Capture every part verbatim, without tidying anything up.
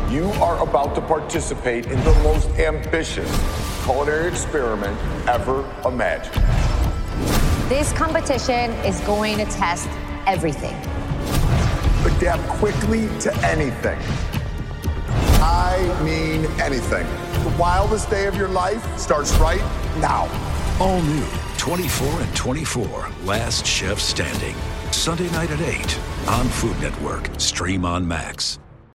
You are about to participate in the most ambitious culinary experiment ever imagined. This competition is going to test everything. Adapt quickly to anything. I mean anything. The wildest day of your life starts right now. All new, twenty-four and twenty-four, Last Chef Standing. Sunday night at eight on Food Network. Stream on Max.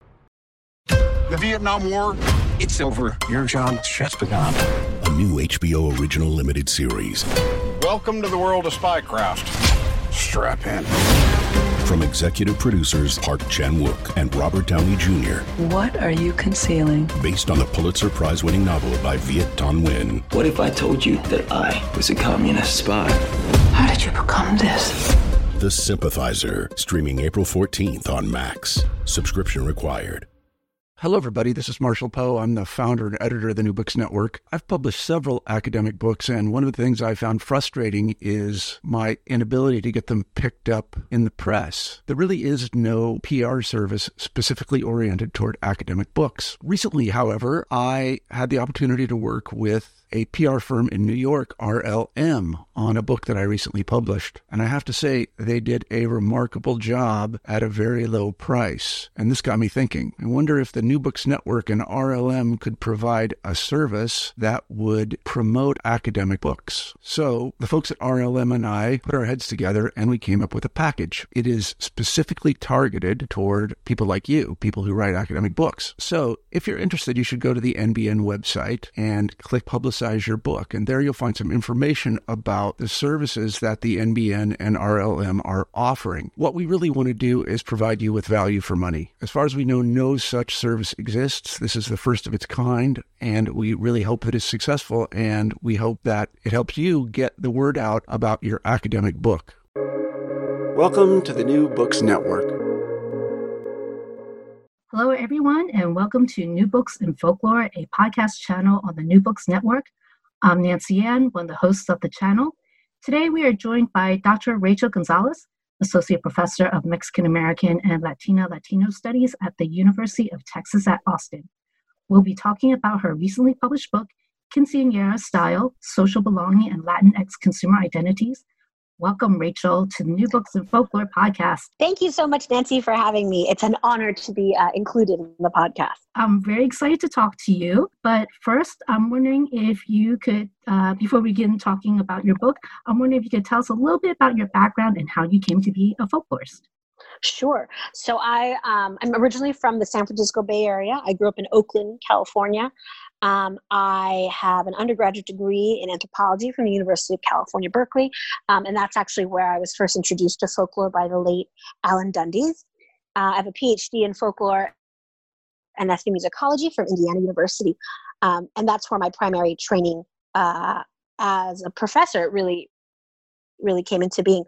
The Vietnam War, it's over. Your job just begun. A new H B O original limited series. Welcome to the world of spycraft. Strap in. From executive producers Park Chan-wook and Robert Downey Junior What are you concealing? Based on the Pulitzer Prize-winning novel by Viet Thanh Nguyen. What if I told you that I was a communist spy? How did you become this? The Sympathizer, streaming April fourteenth on Max. Subscription required. Hello, everybody. This is Marshall Poe. I'm the founder and editor of the New Books Network. I've published several academic books, and one of the things I found frustrating is my inability to get them picked up in the press. There really is no P R service specifically oriented toward academic books. Recently, however, I had the opportunity to work with a P R firm in New York, R L M, on a book that I recently published. And I have to say, they did a remarkable job at a very low price. And this got me thinking. I wonder if the New Books Network and R L M could provide a service that would promote academic books. So the folks at R L M and I put our heads together and we came up with a package. It is specifically targeted toward people like you, people who write academic books. So if you're interested, you should go to the N B N website and click Publicize Your Book. And there you'll find some information about the services that the N B N and R L M are offering. What we really want to do is provide you with value for money. As far as we know, no such service exists. This is the first of its kind, and we really hope that it's successful, and we hope that it helps you get the word out about your academic book. Welcome to the New Books Network. Hello, everyone, and welcome to New Books in Folklore, a podcast channel on the New Books Network. I'm Nancy Ann, one of the hosts of the channel. Today, we are joined by Doctor Rachel Gonzalez, Associate Professor of Mexican American and Latina Latino Studies at the University of Texas at Austin. We'll be talking about her recently published book, Quinceañera Style, Social Belonging and Latinx Consumer Identities. Welcome, Rachel, to the New Books in Folklore podcast. Thank you so much, Nancy, for having me. It's an honor to be uh, included in the podcast. I'm very excited to talk to you. But first, I'm wondering if you could, uh, before we begin talking about your book, I'm wondering if you could tell us a little bit about your background and how you came to be a folklorist. Sure. So I, um, I'm originally from the San Francisco Bay Area. I grew up in Oakland, California. Um, I have an undergraduate degree in anthropology from the University of California, Berkeley. Um, and that's actually where I was first introduced to folklore by the late Alan Dundes. Uh, I have a P H D in folklore and ethnomusicology from Indiana University. Um, and that's where my primary training uh, as a professor really, really came into being.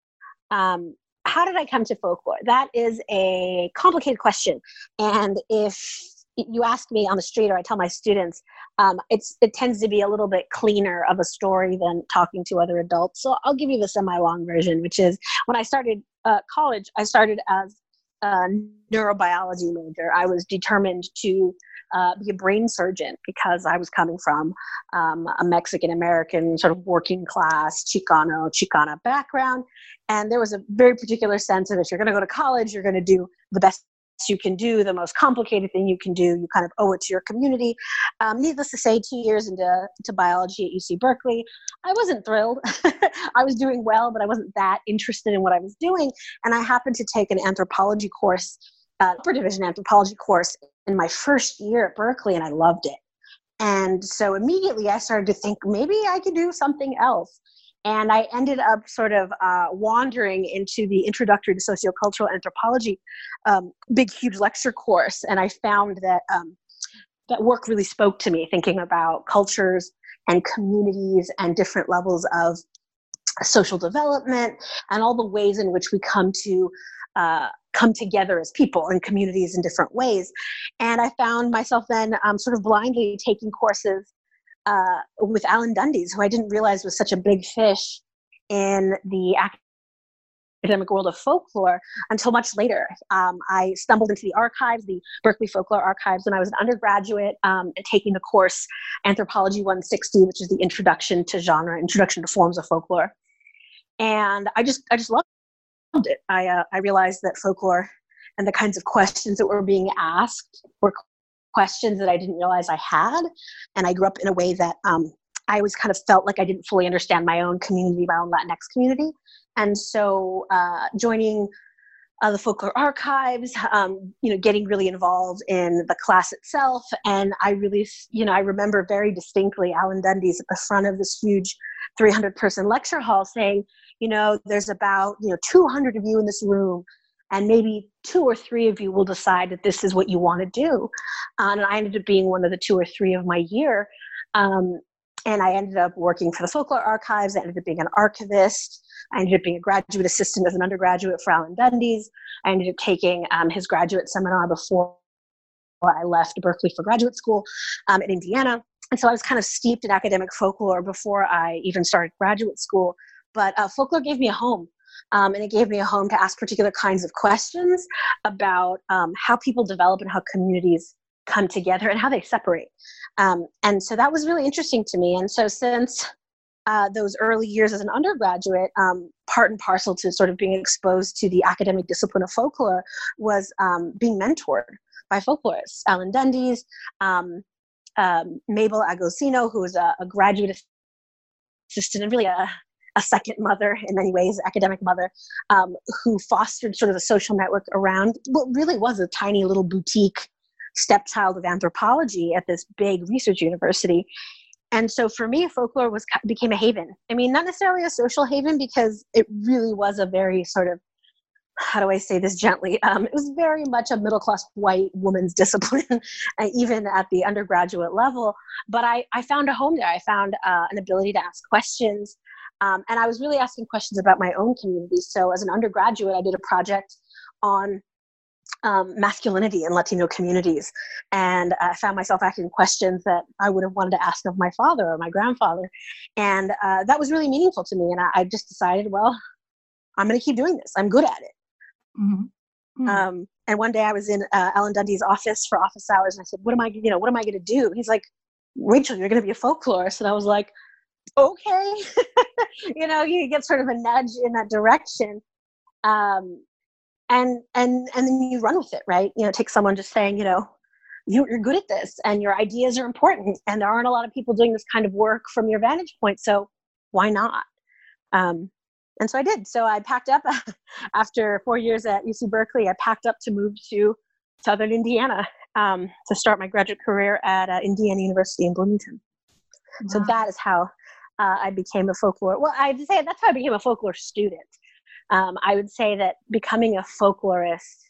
Um, how did I come to folklore? That is a complicated question. And if you ask me on the street, or I tell my students, um, it's it tends to be a little bit cleaner of a story than talking to other adults. So I'll give you the semi-long version, which is when I started uh, college, I started as a neurobiology major. I was determined to uh, be a brain surgeon because I was coming from um, a Mexican-American sort of working class Chicano, Chicana background. And there was a very particular sense of if you're going to go to college, you're going to do the best you can do, the most complicated thing you can do. You kind of owe it to your community. Um, needless to say, two years into to biology at U C Berkeley, I wasn't thrilled. I was doing well, but I wasn't that interested in what I was doing. And I happened to take an anthropology course, uh, upper division anthropology course in my first year at Berkeley, and I loved it. And so immediately I started to think, maybe I could do something else. And I ended up sort of uh, wandering into the Introductory to Sociocultural Anthropology, um, big, huge lecture course. And I found that um, that work really spoke to me, thinking about cultures and communities and different levels of social development and all the ways in which we come to uh, come together as people and communities in different ways. And I found myself then um, sort of blindly taking courses Uh, with Alan Dundes, who I didn't realize was such a big fish in the academic world of folklore until much later. Um, I stumbled into the archives, the Berkeley Folklore Archives, when I was an undergraduate um, and taking the course Anthropology one sixty, which is the introduction to genre, introduction to forms of folklore. And I just, I just loved it. I, uh, I realized that folklore and the kinds of questions that were being asked were questions that I didn't realize I had. And I grew up in a way that um, I always kind of felt like I didn't fully understand my own community, my own Latinx community. And so uh, joining uh, the Folklore Archives, um, you know, getting really involved in the class itself. And I really, you know, I remember very distinctly Alan Dundes at the front of this huge three hundred person lecture hall saying, you know, there's about, you know, two hundred of you in this room, and maybe two or three of you will decide that this is what you want to do. Uh, and I ended up being one of the two or three of my year. Um, and I ended up working for the Folklore Archives. I ended up being an archivist. I ended up being a graduate assistant as an undergraduate for Alan Dundes. I ended up taking um, his graduate seminar before I left Berkeley for graduate school um, in Indiana. And so I was kind of steeped in academic folklore before I even started graduate school. But uh, folklore gave me a home. Um, and it gave me a home to ask particular kinds of questions about um, how people develop and how communities come together and how they separate. Um, and so that was really interesting to me. And so since uh, those early years as an undergraduate, um, part and parcel to sort of being exposed to the academic discipline of folklore was um, being mentored by folklorists. Alan Dundes, um, um, Mabel Agosino, who was a, a graduate assistant and really a a second mother in many ways, academic mother, um, who fostered sort of a social network around what really was a tiny little boutique stepchild of anthropology at this big research university. And so for me, folklore was became a haven. I mean, not necessarily a social haven, because it really was a very sort of, how do I say this gently? Um, it was very much a middle-class white woman's discipline, even at the undergraduate level. But I, I found a home there. I found uh, an ability to ask questions. Um, and I was really asking questions about my own community. So as an undergraduate, I did a project on um, masculinity in Latino communities. And I found myself asking questions that I would have wanted to ask of my father or my grandfather. And uh, that was really meaningful to me. And I, I just decided, well, I'm going to keep doing this. I'm good at it. Mm-hmm. Mm-hmm. Um, and one day I was in uh, Alan Dundes' office for office hours. And I said, what am I, you know, what am I going to do? He's like, Rachel, you're going to be a folklorist. And I was like, okay. You know, you get sort of a nudge in that direction. Um, and, and, and then you run with it, right? You know, take someone just saying, you know, you, you're good at this and your ideas are important and there aren't a lot of people doing this kind of work from your vantage point. So why not? Um, and so I did. So I packed up after four years at U C Berkeley. I packed up to move to Southern Indiana um, to start my graduate career at uh, Indiana University in Bloomington. Wow. So that is how Uh, I became a folklore. Well, I'd say that's how I became a folklore student. Um, I would say that becoming a folklorist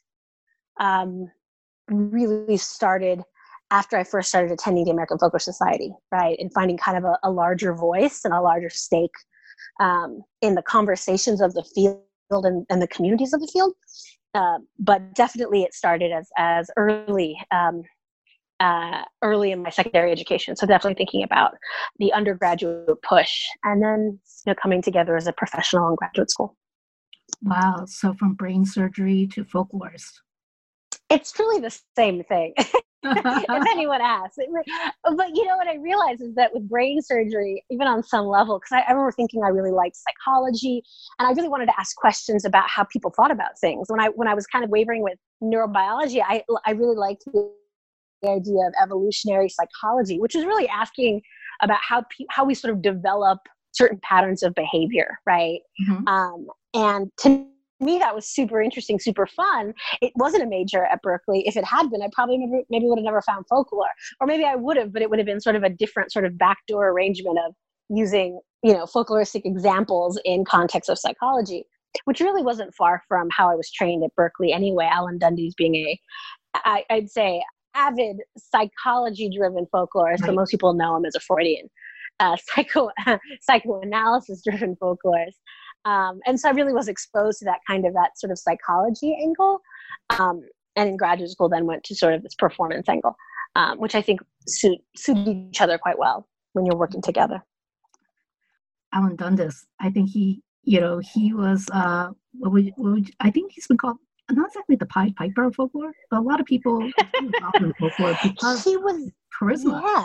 um, really started after I first started attending the American Folklore Society, right? And finding kind of a, a larger voice and a larger stake um, in the conversations of the field and, and the communities of the field. Uh, but definitely it started as, as early um, Uh, early in my secondary education. So definitely thinking about the undergraduate push and then, you know, coming together as a professional in graduate school. Wow. So from brain surgery to folklorist. It's truly the same thing. If anyone asks. But you know what I realized is that with brain surgery, even on some level, because I, I remember thinking I really liked psychology and I really wanted to ask questions about how people thought about things. When I, when I was kind of wavering with neurobiology, I, I really liked the the idea of evolutionary psychology, which is really asking about how pe- how we sort of develop certain patterns of behavior, right? Mm-hmm. Um, and to me, that was super interesting, super fun. It wasn't a major at Berkeley. If it had been, I probably maybe, maybe would have never found folklore, or maybe I would have, but it would have been sort of a different sort of backdoor arrangement of using, you know, folkloristic examples in context of psychology, which really wasn't far from how I was trained at Berkeley anyway. Alan Dundes being a, I, I'd say, avid psychology-driven folklorist, right. But most people know him as a Freudian uh, psycho psychoanalysis-driven folklorist. Um, and so I really was exposed to that kind of that sort of psychology angle. Um, and in graduate school, then went to sort of this performance angle, um, which I think suit suit each other quite well when you're working together. Alan Dundes, I think he, you know, he was uh, what would, what would, I think he's been called, not exactly the Pied Piper of folklore, but a lot of people in folklore because he was charisma. Yeah,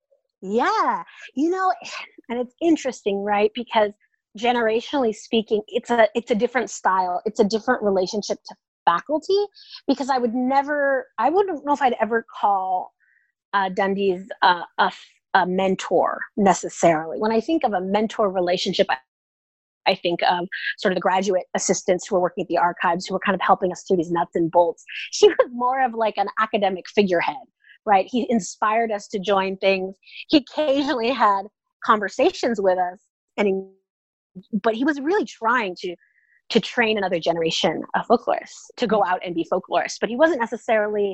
yeah. You know, and it's interesting, right? Because generationally speaking, it's a it's a different style. It's a different relationship to faculty. Because I would never, I wouldn't know if I'd ever call uh, Dundee's uh, a, a mentor necessarily. When I think of a mentor relationship, I, I think of sort of the graduate assistants who were working at the archives who were kind of helping us through these nuts and bolts. She was more of like an academic figurehead, right? He inspired us to join things. He occasionally had conversations with us, and but he was really trying to to train another generation of folklorists to go out and be folklorists. But he wasn't necessarily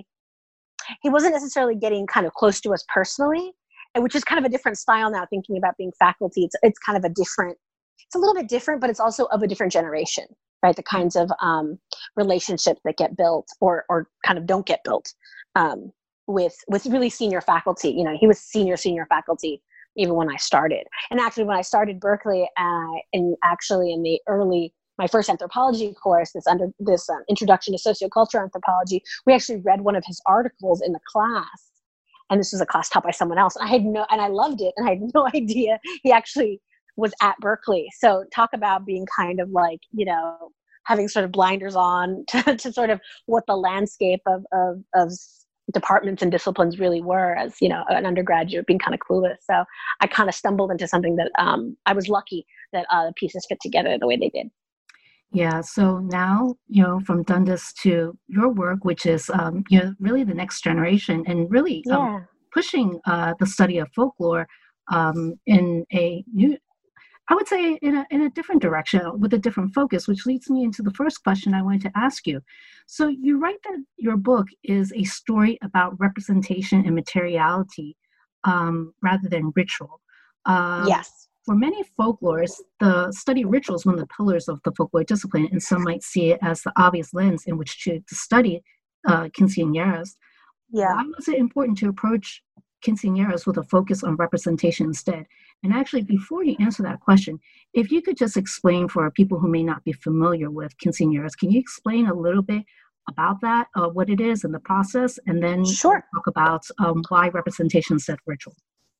he wasn't necessarily getting kind of close to us personally, and which is kind of a different style now. Thinking about being faculty, it's it's kind of a different. It's a little bit different, but it's also of a different generation, right? The kinds of um, relationships that get built or or kind of don't get built um, with with really senior faculty. You know, he was senior senior faculty even when I started. And actually, when I started Berkeley, uh, and actually in the early my first anthropology course, this under this um, introduction to sociocultural anthropology, we actually read one of his articles in the class, and this was a class taught by someone else. And I had no, and I loved it, and I had no idea he actually was at Berkeley. So talk about being kind of like, you know, having sort of blinders on to, to sort of what the landscape of, of, of departments and disciplines really were as, you know, an undergraduate, being kind of clueless. So I kind of stumbled into something that um, I was lucky that uh, the pieces fit together the way they did. Yeah. So now, you know, from Dundas to your work, which is, um, you know, really the next generation and really um, yeah. pushing uh, the study of folklore um, in a new, I would say in a in a different direction with a different focus, which leads me into the first question I wanted to ask you. So you write that your book is a story about representation and materiality um, rather than ritual. Um, yes. For many folklorists, the study of ritual is one of the pillars of the folklore discipline, and some might see it as the obvious lens in which to, to study uh, quinceañeras. Yeah. Why was it important to approach quinceañeras with a focus on representation instead? And actually, before you answer that question, if you could just explain for people who may not be familiar with quinceañeras, can you explain a little bit about that, uh, what it is and the process, and then sure. talk about um, why representation instead of ritual?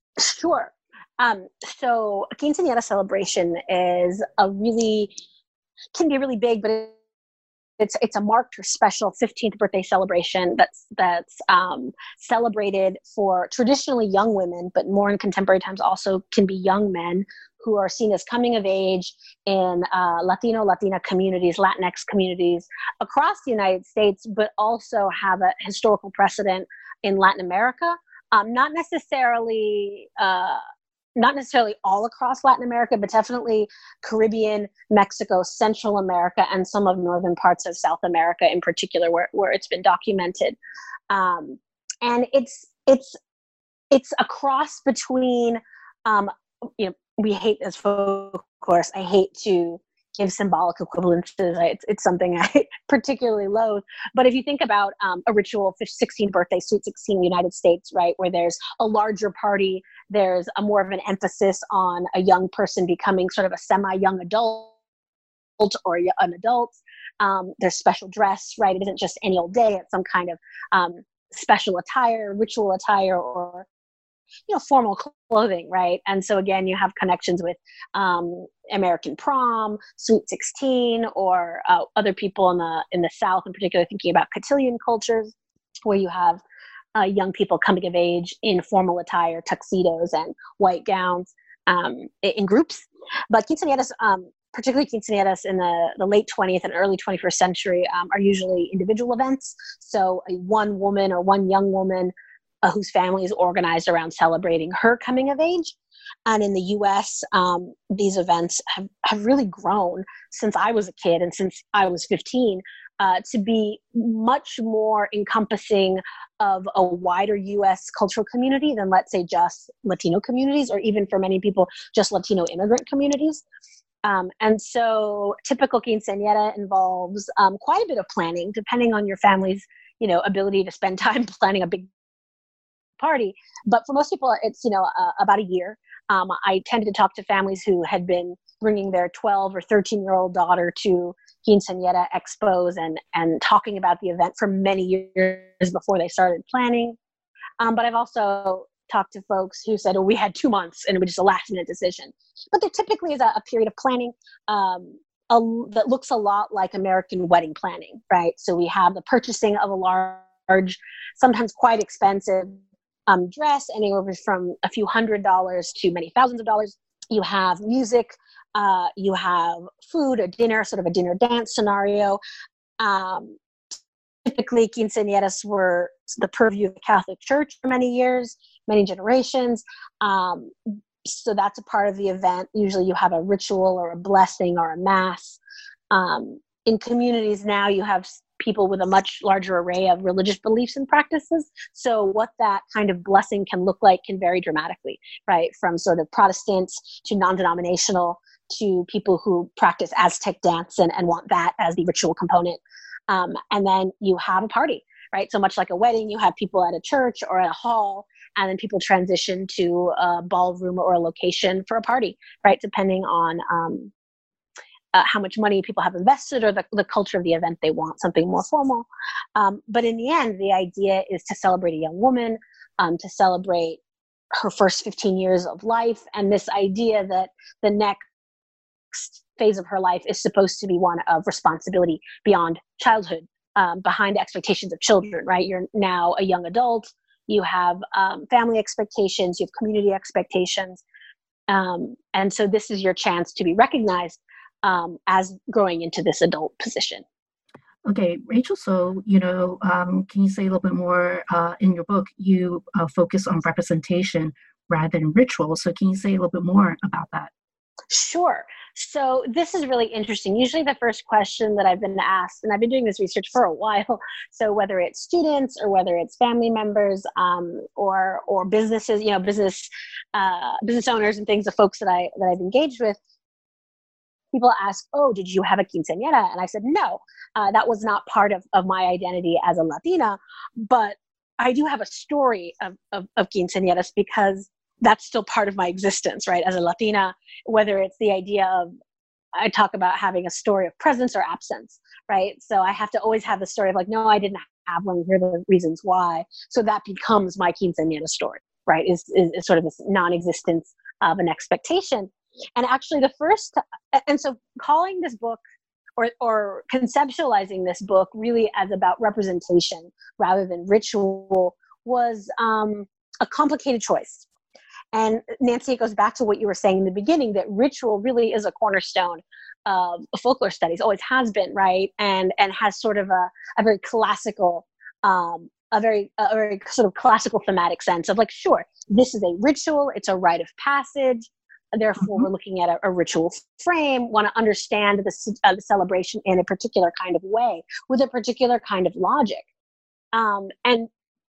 Sure. Um, so a quinceañera celebration is a really, can be really big, but it, It's it's a marked or special fifteenth birthday celebration that's that's um, celebrated for traditionally young women, but more in contemporary times also can be young men who are seen as coming of age in uh, Latino, Latina communities, Latinx communities across the United States, but also have a historical precedent in Latin America. Um, not necessarily. Uh, Not necessarily all across Latin America, but definitely Caribbean, Mexico, Central America, and some of northern parts of South America in particular, where, where it's been documented. Um, and it's it's it's a cross between, um, you know, we hate as folklorists, I hate to give symbolic equivalences. It's, it's something I particularly loathe. But if you think about um, a ritual sixteenth birthday, Sweet sixteen United States, right, where there's a larger party, there's a more of an emphasis on a young person becoming sort of a semi-young adult or an adult. Um, there's special dress, right? It isn't just any old day. It's some kind of um, special attire, ritual attire, or you know, formal clothing, right? And so again, you have connections with um, American Prom, Sweet sixteen, or uh, other people in the in the South, in particular, thinking about cotillion cultures, where you have uh, young people coming of age in formal attire, tuxedos and white gowns um, in groups. But quinceañeras, um, particularly quinceañeras in the, the late twentieth and early twenty-first century, um, are usually individual events. So a one woman or one young woman Uh, whose family is organized around celebrating her coming of age. And in the U S, um, these events have, have really grown since I was a kid and since I was fifteen uh, to be much more encompassing of a wider U S cultural community than, let's say, just Latino communities, or even for many people, just Latino immigrant communities. Um, and so typical quinceañera involves um, quite a bit of planning, depending on your family's, you know, ability to spend time planning a big party. But for most people, it's, you know, uh, about a year. Um, I tended to talk to families who had been bringing their twelve or thirteen year old daughter to quinceañera expos and, and talking about the event for many years before they started planning. Um, but I've also talked to folks who said, oh, we had two months and it was just a last minute decision. But there typically is a, a period of planning um, a, that looks a lot like American wedding planning, right? So we have the purchasing of a large, sometimes quite expensive um, dress, anywhere from a few hundred dollars to many thousands of dollars. You have music, uh, you have food, a dinner, sort of a dinner dance scenario. Um, typically, quinceañeras were the purview of the Catholic Church for many years, many generations. Um, so that's a part of the event. Usually you have a ritual or a blessing or a mass. Um, in communities now, you have people with a much larger array of religious beliefs and practices. So what that kind of blessing can look like can vary dramatically, right? From sort of Protestants to non-denominational to people who practice Aztec dance and, and want that as the ritual component. Um, and then you have a party, right? So much like a wedding, you have people at a church or at a hall, and then people transition to a ballroom or a location for a party, right? Depending on um, uh, how much money people have invested or the, the culture of the event they want, something more formal. Um, but in the end, the idea is to celebrate a young woman, um, to celebrate her first fifteen years of life, and this idea that the next phase of her life is supposed to be one of responsibility beyond childhood, um, behind expectations of children, right? You're now a young adult. You have um, family expectations, you have community expectations. Um, and so this is your chance to be recognized um, as growing into this adult position. Okay, Rachel, so, you know, um, can you say a little bit more uh, in your book, you uh, focus on representation rather than ritual. So can you say a little bit more about that? Sure. So this is really interesting. Usually the first question that I've been asked, and I've been doing this research for a while, so whether it's students or whether it's family members um, or or businesses, you know, business uh, business owners and things, the folks that I that I've engaged with, people ask, oh, did you have a quinceañera? And I said, no, uh, that was not part of, of my identity as a Latina, but I do have a story of, of, of quinceañeras because that's still part of my existence, right? As a Latina, whether it's the idea of, I talk about having a story of presence or absence, right? So I have to always have the story of like, no, I didn't have one. Here are the reasons why. So that becomes my quinceañera story, right? Is, is, is sort of this non-existence of an expectation. And actually the first, and so calling this book or, or conceptualizing this book really as about representation rather than ritual was um, a complicated choice. And Nancy, it goes back to what you were saying in the beginning, that ritual really is a cornerstone of folklore studies, always has been, right? And and has sort of a, a very classical, um, a very a very sort of classical thematic sense of like, sure, this is a ritual, it's a rite of passage, therefore mm-hmm. we're looking at a, a ritual frame, want to understand the, uh, the celebration in a particular kind of way, with a particular kind of logic. Um, and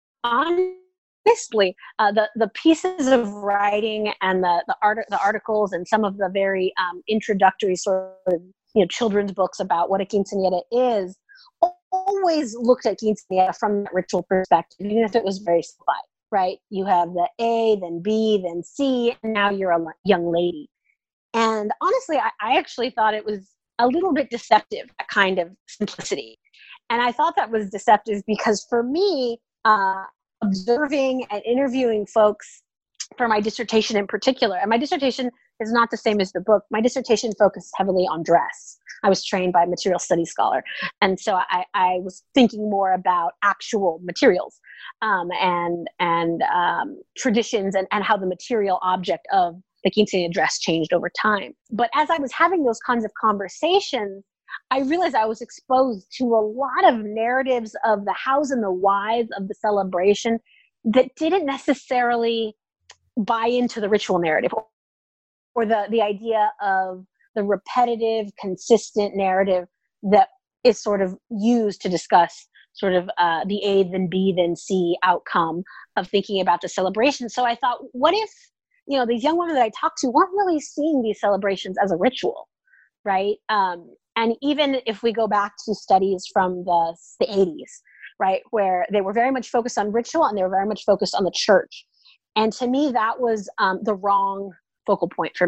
on Basically, uh, the the pieces of writing and the the, art, the articles and some of the very um, introductory sort of you know children's books about what a quinceañera is always looked at quinceañera from that ritual perspective, even if it was very simplified. Right? You have the A, then B, then C, and now you're a young lady. And honestly, I, I actually thought it was a little bit deceptive, that kind of simplicity. And I thought that was deceptive because for me. Uh, observing and interviewing folks for my dissertation in particular. And my dissertation is not the same as the book. My dissertation focused heavily on dress. I was trained by a material studies scholar. And so I, I was thinking more about actual materials um, and, and um, traditions and, and how the material object of the quinceañera dress changed over time. But as I was having those kinds of conversations, I realized I was exposed to a lot of narratives of the hows and the whys of the celebration that didn't necessarily buy into the ritual narrative or the, the idea of the repetitive, consistent narrative that is sort of used to discuss sort of uh, the A, then B, then C outcome of thinking about the celebration. So I thought, what if, you know, these young women that I talked to weren't really seeing these celebrations as a ritual, right? Um, And even if we go back to studies from the, the eighties, right, where they were very much focused on ritual and they were very much focused on the church. And to me, that was um, the wrong focal point for me.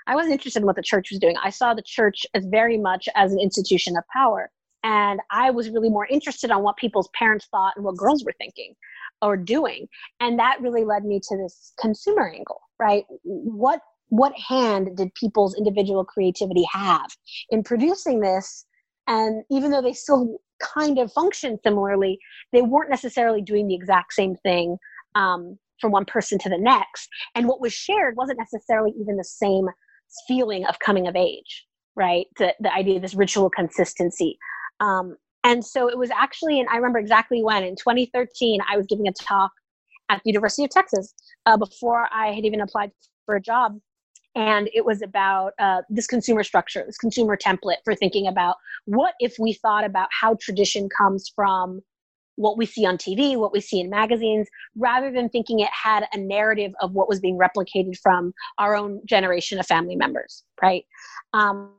I wasn't interested in what the church was doing. I saw the church as very much as an institution of power. And I was really more interested on what people's parents thought and what girls were thinking or doing. And that really led me to this consumer angle, right? What what hand did people's individual creativity have in producing this? And even though they still kind of function similarly, they weren't necessarily doing the exact same thing um, from one person to the next. And what was shared wasn't necessarily even the same feeling of coming of age, right? The, the idea of this ritual consistency. Um, and so it was actually, and I remember exactly when, in twenty thirteen, I was giving a talk at the University of Texas uh, before I had even applied for a job. And it was about uh, this consumer structure, this consumer template for thinking about what if we thought about how tradition comes from what we see on T V, what we see in magazines, rather than thinking it had a narrative of what was being replicated from our own generation of family members, right? Um,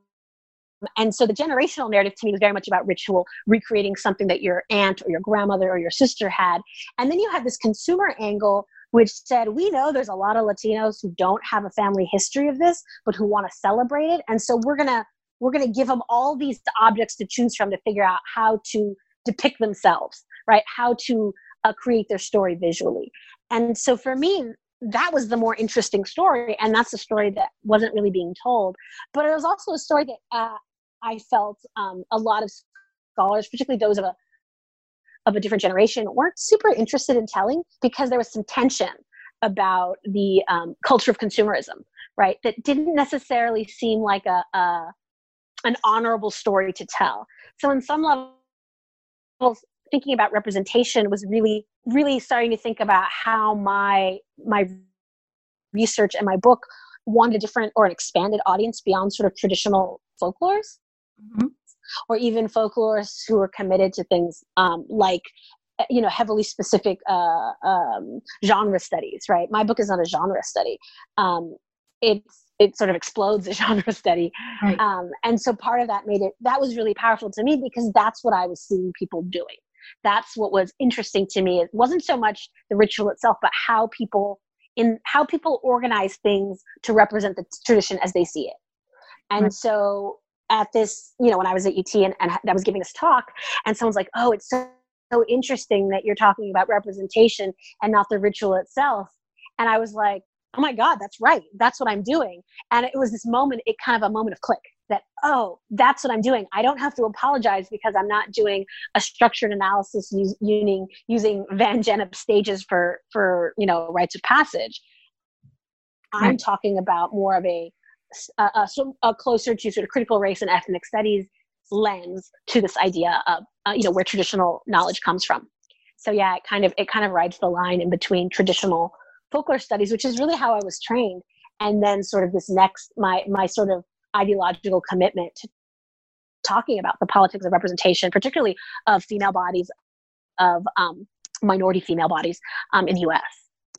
and so the generational narrative to me was very much about ritual, recreating something that your aunt or your grandmother or your sister had. And then you had this consumer angle, which said, we know there's a lot of Latinos who don't have a family history of this, but who want to celebrate it. And so we're going to we're going to give them all these objects to choose from to figure out how to depict themselves, right? How to uh, create their story visually. And so for me, that was the more interesting story. And that's a story that wasn't really being told. But it was also a story that uh, I felt um, a lot of scholars, particularly those of a of a different generation, weren't super interested in telling, because there was some tension about the um, culture of consumerism, right? That didn't necessarily seem like a, a an honorable story to tell. So in some levels, thinking about representation was really, really starting to think about how my my research and my book wanted a different or an expanded audience beyond sort of traditional folklores. Mm-hmm. Or even folklorists who are committed to things um, like, you know, heavily specific uh, um, genre studies, right? My book is not a genre study. Um, it's it sort of explodes a genre study. Right. Um, and so part of that made it, that was really powerful to me, because that's what I was seeing people doing. That's what was interesting to me. It wasn't so much the ritual itself, but how people in how people organize things to represent the tradition as they see it. And right. so at this, you know, when I was at U T and, and I was giving this talk, and someone's like, oh, it's so, so interesting that you're talking about representation and not the ritual itself. And I was like, oh my God, that's right. That's what I'm doing. And it was this moment, it kind of a moment of click that, oh, that's what I'm doing. I don't have to apologize because I'm not doing a structured analysis use, using, using Van Gennep stages for, for, you know, rites of passage. I'm right. talking about more of a, A, a, a closer to sort of critical race and ethnic studies lens to this idea of uh, you know, where traditional knowledge comes from. So yeah, it kind of it kind of rides the line in between traditional folklore studies, which is really how I was trained, and then sort of this next my my sort of ideological commitment to talking about the politics of representation, particularly of female bodies, of um, minority female bodies um, in the U S.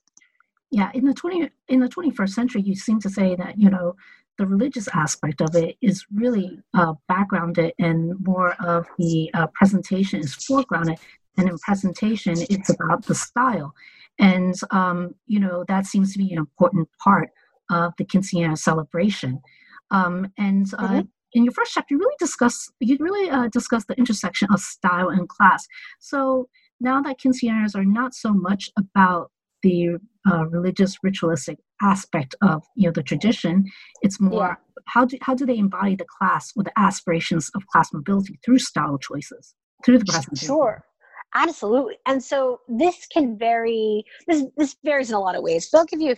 Yeah, in the twenty in the twenty-first century, you seem to say that, you know, the religious aspect of it is really uh, backgrounded, and more of the uh, presentation is foregrounded. And in presentation, it's about the style, and um, you know, that seems to be an important part of the quinceañera celebration. Um, and uh, mm-hmm. in your first chapter, you really discuss you really uh, discuss the intersection of style and class. So now that quinceañeras are not so much about the uh, religious ritualistic aspect of, you know, the tradition, it's more yeah. how do how do they embody the class or the aspirations of class mobility through style choices, through the presentation? Sure, absolutely. And so this can vary. This this varies in a lot of ways. But I'll give you a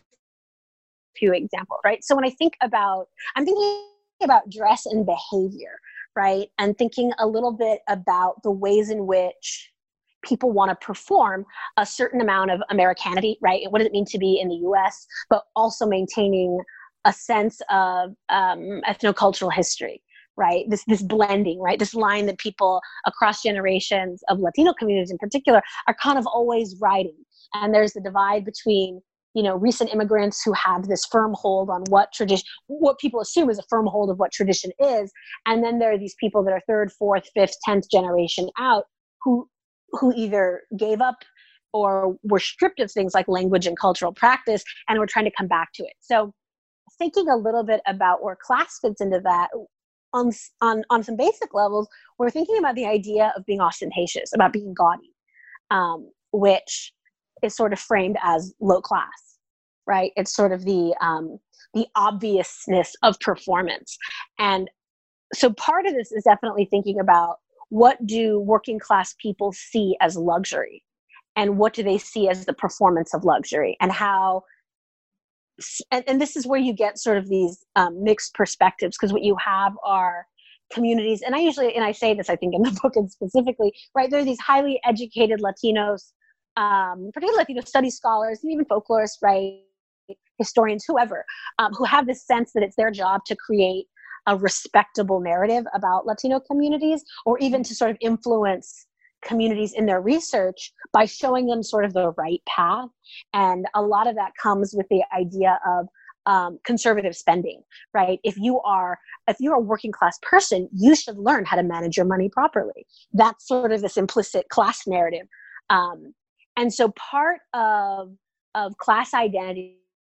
few examples, right? So when I think about, I'm thinking about dress and behavior, right, and thinking a little bit about the ways in which people want to perform a certain amount of Americanity, right? What does it mean to be in the U S, but also maintaining a sense of um, ethnocultural history, right? This this blending, right? This line that people across generations of Latino communities in particular are kind of always riding. And there's the divide between, you know, recent immigrants who have this firm hold on what tradition, what people assume is a firm hold of what tradition is. And then there are these people that are third, fourth, fifth, tenth generation out who who either gave up or were stripped of things like language and cultural practice and were trying to come back to it. So thinking a little bit about where class fits into that, on, on, on some basic levels, we're thinking about the idea of being ostentatious, about being gaudy, um, which is sort of framed as low class, right? It's sort of the, um, the obviousness of performance. And so part of this is definitely thinking about, what do working class people see as luxury? And what do they see as the performance of luxury? And how, and, and this is where you get sort of these um, mixed perspectives, because what you have are communities, and I usually, and I say this, I think in the book and specifically, right, there are these highly educated Latinos, um, particularly Latino studies scholars, and even folklorists, right, historians, whoever, um, who have this sense that it's their job to create a respectable narrative about Latino communities, or even to sort of influence communities in their research by showing them sort of the right path. And a lot of that comes with the idea of um, conservative spending, right? If you are, if you're a working class person, you should learn how to manage your money properly. That's sort of this implicit class narrative. Um, and so part of, of class identity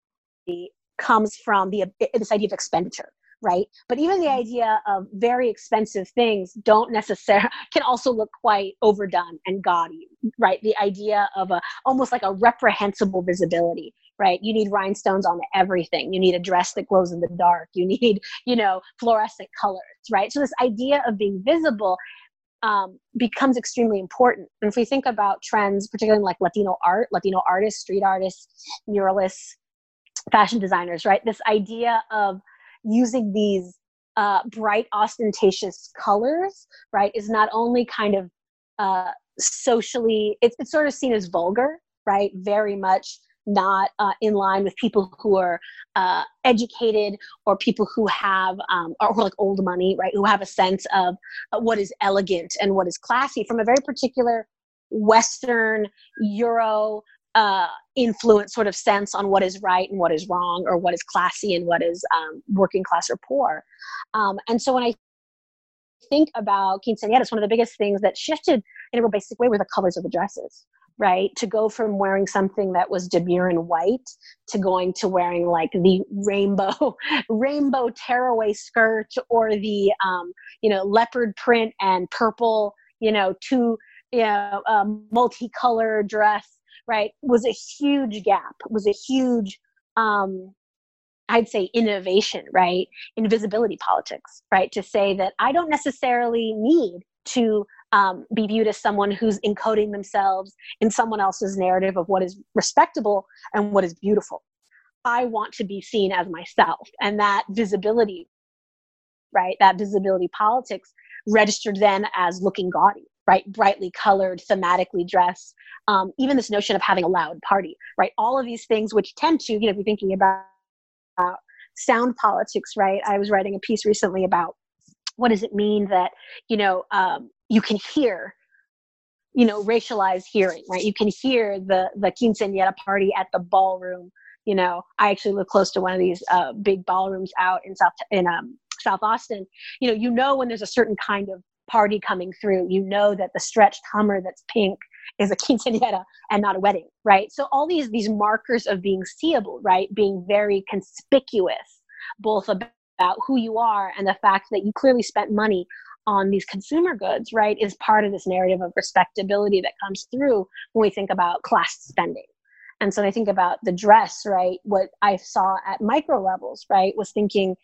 comes from the, this idea of expenditure. Right. But even the idea of very expensive things don't necessarily, can also look quite overdone and gaudy. Right. The idea of a almost like a reprehensible visibility. Right. You need rhinestones on everything. You need a dress that glows in the dark. You need, you know, fluorescent colors. Right. So this idea of being visible um, becomes extremely important. And if we think about trends, particularly in like Latino art, Latino artists, street artists, muralists, fashion designers, right. This idea of using these uh, bright, ostentatious colors, right, is not only kind of uh, socially, it's, it's sort of seen as vulgar, right, very much not uh, in line with people who are uh, educated, or people who have, um, or who are like old money, right, who have a sense of uh, what is elegant and what is classy from a very particular Western, Euro, Uh, influence sort of sense on what is right and what is wrong, or what is classy and what is um, working class or poor. Um, and so when I think about quinceañeras, one of the biggest things that shifted in a real basic way were the colors of the dresses, right? To go from wearing something that was demure and white to going to wearing like the rainbow, rainbow tearaway skirt, or the, um, you know, leopard print and purple, you know, two, you know, um, multicolored dress, right, was a huge gap, was a huge, um, I'd say, innovation, right, in visibility politics, right, to say that I don't necessarily need to um, be viewed as someone who's encoding themselves in someone else's narrative of what is respectable and what is beautiful. I want to be seen as myself, and that visibility, right, that visibility politics registered then as looking gaudy, right, brightly colored, thematically dressed, um, even this notion of having a loud party, right, all of these things which tend to, you know, if you're thinking about uh, sound politics, right, I was writing a piece recently about what does it mean that, you know, um, you can hear, you know, racialized hearing, right, you can hear the, the quinceañera party at the ballroom. You know, I actually live close to one of these uh, big ballrooms out in South, in um, South Austin. You know, you know when there's a certain kind of party coming through, you know that the stretched Hummer that's pink is a quinceañera and not a wedding, right? So all these these markers of being seeable, right, being very conspicuous, both about who you are and the fact that you clearly spent money on these consumer goods, right, is part of this narrative of respectability that comes through when we think about class spending. And so when I think about the dress, right, what I saw at micro levels, right, was thinking,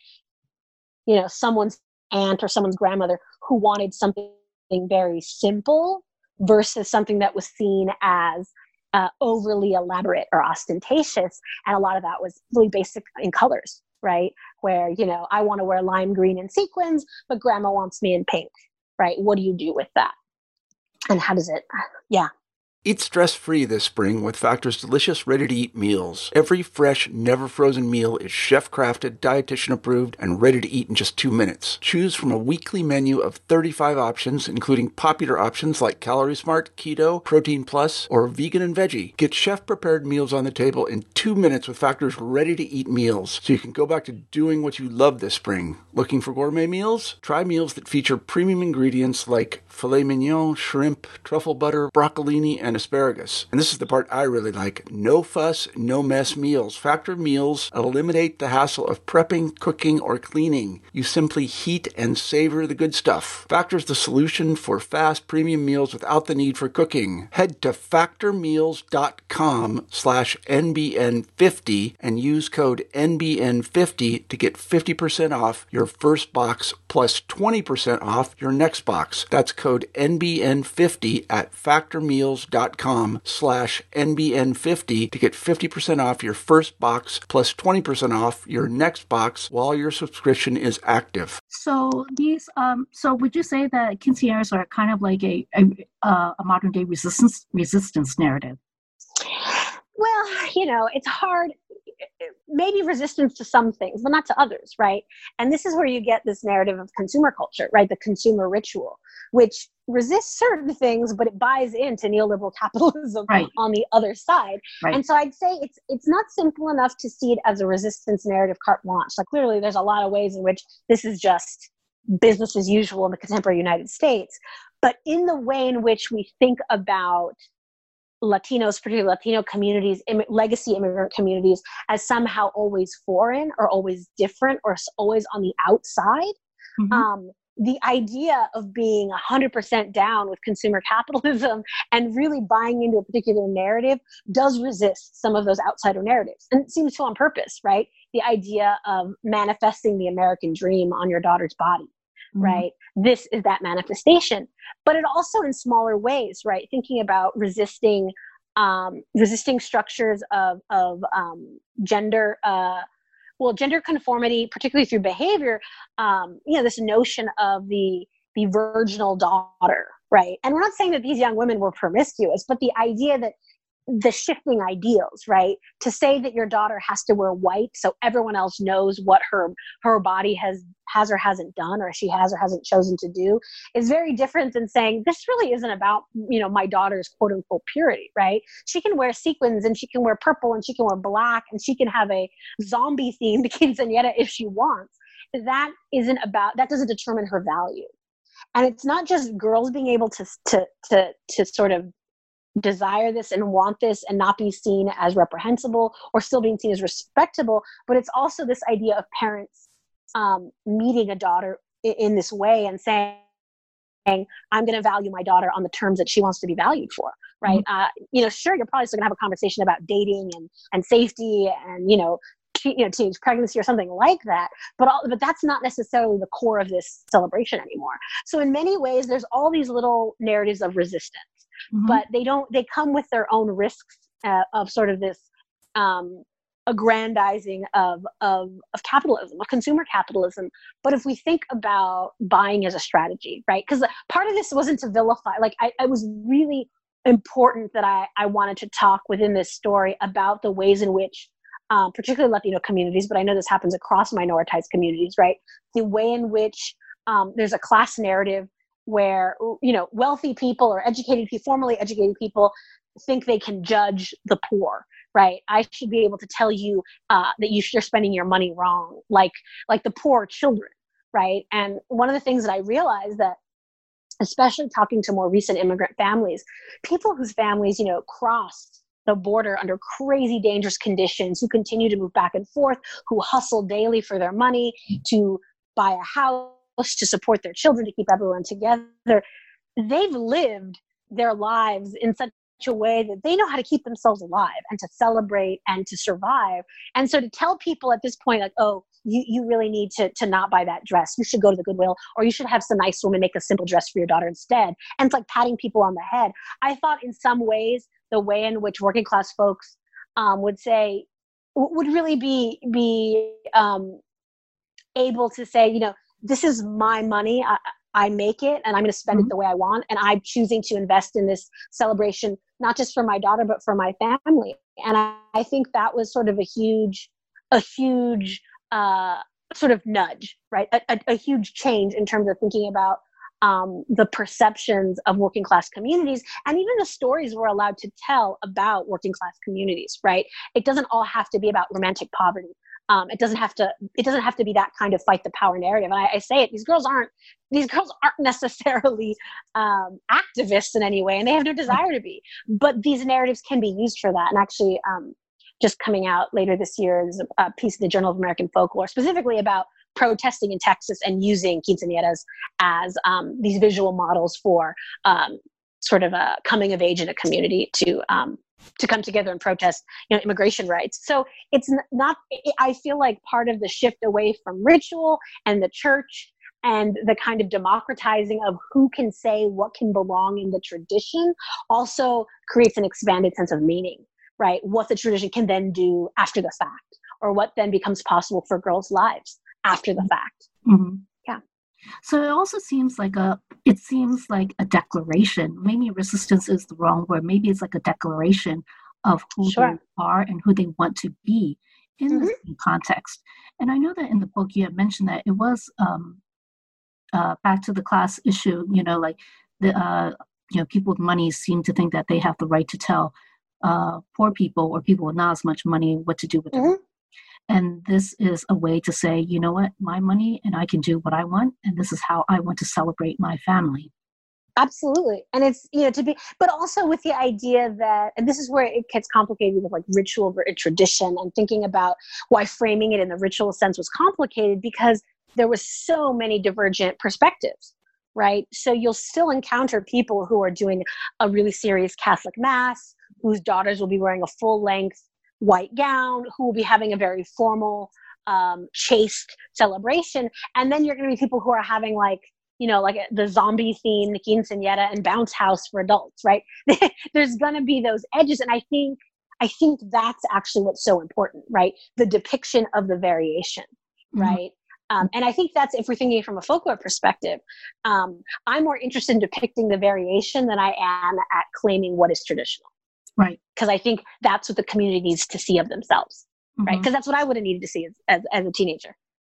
you know, someone's aunt or someone's grandmother who wanted something very simple versus something that was seen as uh, overly elaborate or ostentatious. And a lot of that was really basic in colors, right? Where, you know, I want to wear lime green and sequins, but grandma wants me in pink, right? What do you do with that? And how does it, yeah. Eat stress-free this spring with Factor's delicious, ready-to-eat meals. Every fresh, never-frozen meal is chef-crafted, dietitian-approved, and ready to eat in just two minutes. Choose from a weekly menu of thirty-five options, including popular options like Calorie Smart, Keto, Protein Plus, or Vegan and Veggie. Get chef-prepared meals on the table in two minutes with Factor's ready-to-eat meals, so you can go back to doing what you love this spring. Looking for gourmet meals? Try meals that feature premium ingredients like filet mignon, shrimp, truffle butter, broccolini, and and asparagus. And this is the part I really like. No fuss, no mess meals. Factor meals eliminate the hassle of prepping, cooking, or cleaning. You simply heat and savor the good stuff. Factor's the solution for fast premium meals without the need for cooking. Head to factormeals.com slash NBN50 and use code N B N fifty to get fifty percent off your first box plus twenty percent off your next box. That's code N B N fifty at factormeals.com slash NBN50 to get fifty percent off your first box plus twenty percent off your next box while your subscription is active. So these, um, so would you say that quinceañeras are kind of like a a, uh, a modern day resistance resistance narrative? Well, you know, it's hard. Maybe resistance to some things, but not to others, right? And this is where you get this narrative of consumer culture, right? The consumer ritual, which resists certain things, but it buys into neoliberal capitalism right. on the other side. Right. And so I'd say it's it's not simple enough to see it as a resistance narrative carte blanche. Like clearly there's a lot of ways in which this is just business as usual in the contemporary United States. But in the way in which we think about Latinos, particularly Latino communities, Im- legacy immigrant communities, as somehow always foreign or always different or always on the outside. Mm-hmm. Um, the idea of being one hundred percent down with consumer capitalism and really buying into a particular narrative does resist some of those outsider narratives. And it seems to on purpose, right? The idea of manifesting the American dream on your daughter's body. Mm-hmm. Right? This is that manifestation. But it also in smaller ways, right? Thinking about resisting um, resisting structures of, of um, gender, uh, well, gender conformity, particularly through behavior, um, you know, this notion of the the virginal daughter, right? And we're not saying that these young women were promiscuous, but the idea that the shifting ideals, right? To say that your daughter has to wear white so everyone else knows what her her body has has or hasn't done, or she has or hasn't chosen to do, is very different than saying this really isn't about, you know, my daughter's quote unquote purity, right? She can wear sequins and she can wear purple and she can wear black and she can have a zombie themed quinceañera if she wants. That isn't about, that doesn't determine her value. And it's not just girls being able to to to to sort of desire this and want this and not be seen as reprehensible or still being seen as respectable, but it's also this idea of parents um, meeting a daughter in, in this way and saying, I'm going to value my daughter on the terms that she wants to be valued for, right? Mm-hmm. Uh, you know, sure, you're probably still going to have a conversation about dating and, and safety and, you know, you know, teenage pregnancy or something like that, but all, but that's not necessarily the core of this celebration anymore. So in many ways, there's all these little narratives of resistance. Mm-hmm. But they don't, they come with their own risks uh, of sort of this um, aggrandizing of, of, of capitalism, of consumer capitalism. But if we think about buying as a strategy, right? Because part of this wasn't to vilify, like I, it was really important that I, I wanted to talk within this story about the ways in which, um, particularly Latino communities, but I know this happens across minoritized communities, right? The way in which um, there's a class narrative where, you know, wealthy people or educated people, formally educated people think they can judge the poor, right? I should be able to tell you uh, that you, you're spending your money wrong, like like the poor children, right? And one of the things that I realized that, especially talking to more recent immigrant families, people whose families, you know, crossed the border under crazy dangerous conditions, who continue to move back and forth, who hustle daily for their money to buy a house, to support their children, to keep everyone together. They've lived their lives in such a way that they know how to keep themselves alive and to celebrate and to survive. And so to tell people at this point, like, oh, you, you really need to, to not buy that dress. You should go to the Goodwill, or you should have some nice woman make a simple dress for your daughter instead. And it's like patting people on the head. I thought in some ways, the way in which working class folks um, would say, would really be, be um, able to say, you know, this is my money. I, I make it and I'm going to spend mm-hmm. it the way I want. And I'm choosing to invest in this celebration, not just for my daughter, but for my family. And I, I think that was sort of a huge, a huge uh, sort of nudge, right? A, a, a huge change in terms of thinking about um, the perceptions of working class communities and even the stories we're allowed to tell about working class communities, right? It doesn't all have to be about romantic poverty. Um, it doesn't have to, it doesn't have to be that kind of fight the power narrative. And I, I say it, these girls aren't, these girls aren't necessarily um, activists in any way, and they have no desire to be, but these narratives can be used for that. And actually um, just coming out later this year is a, a piece in the Journal of American Folklore, specifically about protesting in Texas and using quinceañeras as um, these visual models for um, sort of a coming of age in a community to um, to come together and protest, you know, immigration rights. So it's not, I feel like part of the shift away from ritual and the church and the kind of democratizing of who can say what can belong in the tradition also creates an expanded sense of meaning, right? What the tradition can then do after the fact, or what then becomes possible for girls' lives after the fact. Mm-hmm. Yeah. So it also seems like a, it seems like a declaration. Maybe resistance is the wrong word. Maybe it's like a declaration of who Sure. they are and who they want to be in Mm-hmm. this new context. And I know that in the book you had mentioned that it was um, uh, back to the class issue, you know, like the, uh, you know, people with money seem to think that they have the right to tell uh, poor people or people with not as much money what to do with their Mm-hmm. money. And this is a way to say, you know what, my money and I can do what I want. And this is how I want to celebrate my family. Absolutely. And it's, you know, to be, but also with the idea that, and this is where it gets complicated with like ritual and tradition, and thinking about why framing it in the ritual sense was complicated, because there was so many divergent perspectives, right? So you'll still encounter people who are doing a really serious Catholic mass, whose daughters will be wearing a full length white gown, who will be having a very formal, um, chaste celebration. And then you're going to be people who are having like, you know, like the zombie themed quinceañera and bounce house for adults, right? There's going to be those edges. And I think, I think that's actually what's so important, right? The depiction of the variation, right? Mm-hmm. Um, and I think that's, if we're thinking from a folklore perspective, um, I'm more interested in depicting the variation than I am at claiming what is traditional. Right. Because I think that's what the community needs to see of themselves, mm-hmm. right? Because that's what I would have needed to see as, as, as a teenager.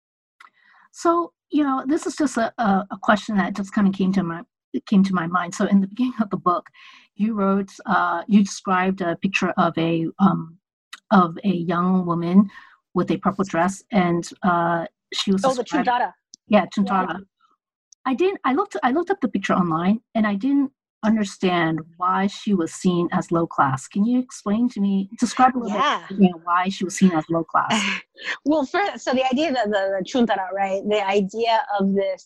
So, you know, this is just a, a, a question that just kind of came to my came to my mind. So in the beginning of the book, you wrote, uh, you described a picture of a um, of a young woman with a purple dress, and uh, she was oh, the Chuntara. Yeah, Chuntara. Yeah. I didn't. I looked. I looked up the picture online, and I didn't understand why she was seen as low class. Can you explain to me, describe a little yeah. bit, you know, why she was seen as low class? Well, first, so the idea that the, the Chuntara, right? The idea of this,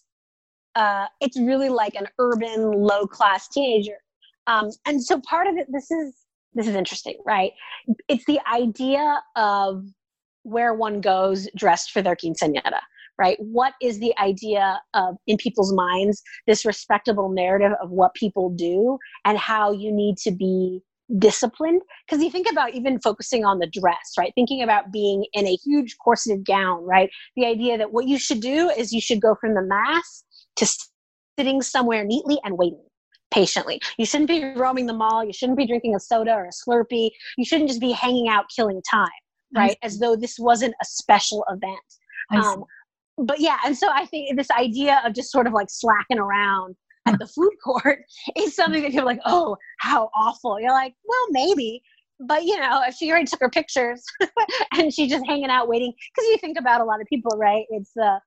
uh, it's really like an urban low class teenager. Um, and so part of it, this is, this is interesting, right? It's the idea of where one goes dressed for their quinceañera. Right? What is the idea of, in people's minds, this respectable narrative of what people do and how you need to be disciplined? Because you think about even focusing on the dress, right? Thinking about being in a huge corseted gown, right? The idea that what you should do is you should go from the mass to sitting somewhere neatly and waiting patiently. You shouldn't be roaming the mall. You shouldn't be drinking a soda or a Slurpee. You shouldn't just be hanging out, killing time, right? As though this wasn't a special event. Um, But yeah, and so I think this idea of just sort of like slacking around at the food court is something that people are like, oh, how awful. You're like, well, maybe. But, you know, if she already took her pictures and she's just hanging out waiting, because you think about a lot of people, right? It's the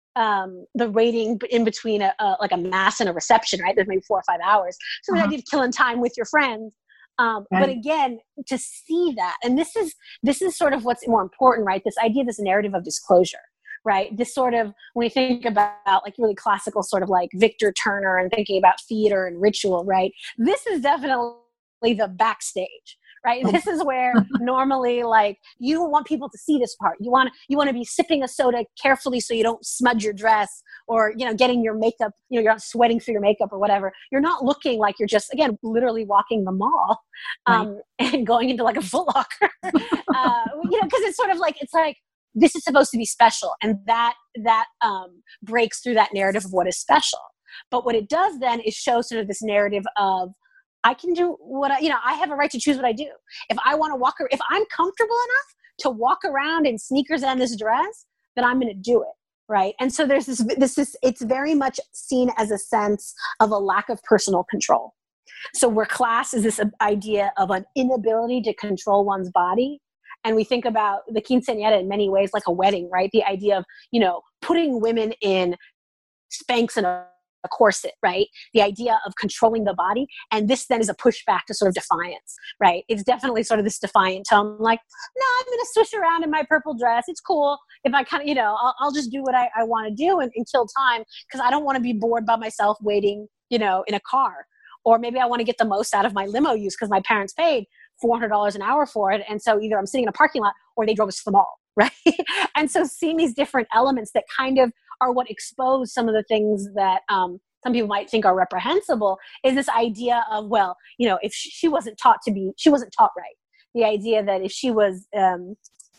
um, the waiting in between a, a like a mass and a reception, right? There's maybe four or five hours. So uh-huh. the idea of killing time with your friends. Um, right. But again, to see that, and this is this is sort of what's more important, right? This idea, this narrative of disclosure. Right. This sort of, when we think about like really classical sort of like Victor Turner and thinking about theater and ritual, right? This is definitely the backstage, right? This is where normally like you don't want people to see this part. You want you want to be sipping a soda carefully so you don't smudge your dress, or, you know, getting your makeup, you know, you're not sweating through your makeup or whatever. You're not looking like you're just, again, literally walking the mall um, right. and going into like a Foot Locker, uh, you know, because it's sort of like, it's like, this is supposed to be special, and that that um, breaks through that narrative of what is special. But what it does then is show sort of this narrative of, I can do what I, you know, I have a right to choose what I do. If I want to walk, if I'm comfortable enough to walk around in sneakers and this dress, then I'm going to do it, right? And so there's this, this is, it's very much seen as a sense of a lack of personal control. So where class is this idea of an inability to control one's body, And we think about the quinceañera in many ways like a wedding, right? The idea of, you know, putting women in Spanx and a, a corset, right? The idea of controlling the body. And this then is a pushback to sort of defiance, right? It's definitely sort of this defiant tone, like, no, I'm going to swish around in my purple dress. It's cool. If I kind of, you know, I'll, I'll just do what I, I want to do and, and kill time because I don't want to be bored by myself waiting, you know, in a car. Or maybe I want to get the most out of my limo use because my parents paid four hundred dollars an hour for it. And so either I'm sitting in a parking lot or they drove us to the mall, right? And so seeing these different elements that kind of are what expose some of the things that um, some people might think are reprehensible is this idea of, well, you know, if she wasn't taught to be, she wasn't taught right. The idea that if she was, um,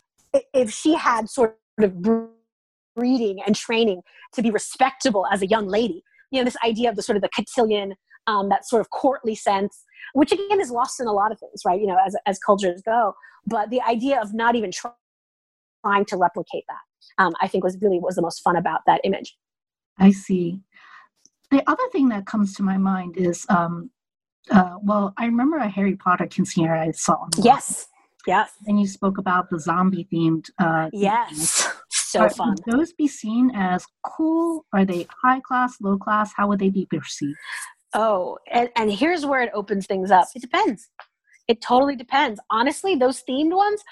if she had sort of breeding and training to be respectable as a young lady, you know, this idea of the sort of the cotillion, um, that sort of courtly sense, which again is lost in a lot of things, right? You know, as as cultures go. But the idea of not even try, trying to replicate that, um, I think was really was the most fun about that image. I see. The other thing that comes to my mind is, um, uh, well, I remember a Harry Potter quinceañera I saw online. Yes, yes. And you spoke about the zombie-themed. Uh, yes, so Are, fun. Would those be seen as cool? Are they high class, low class? How would they be perceived? Oh, and, and here's where it opens things up. It depends. It totally depends. Honestly, those themed ones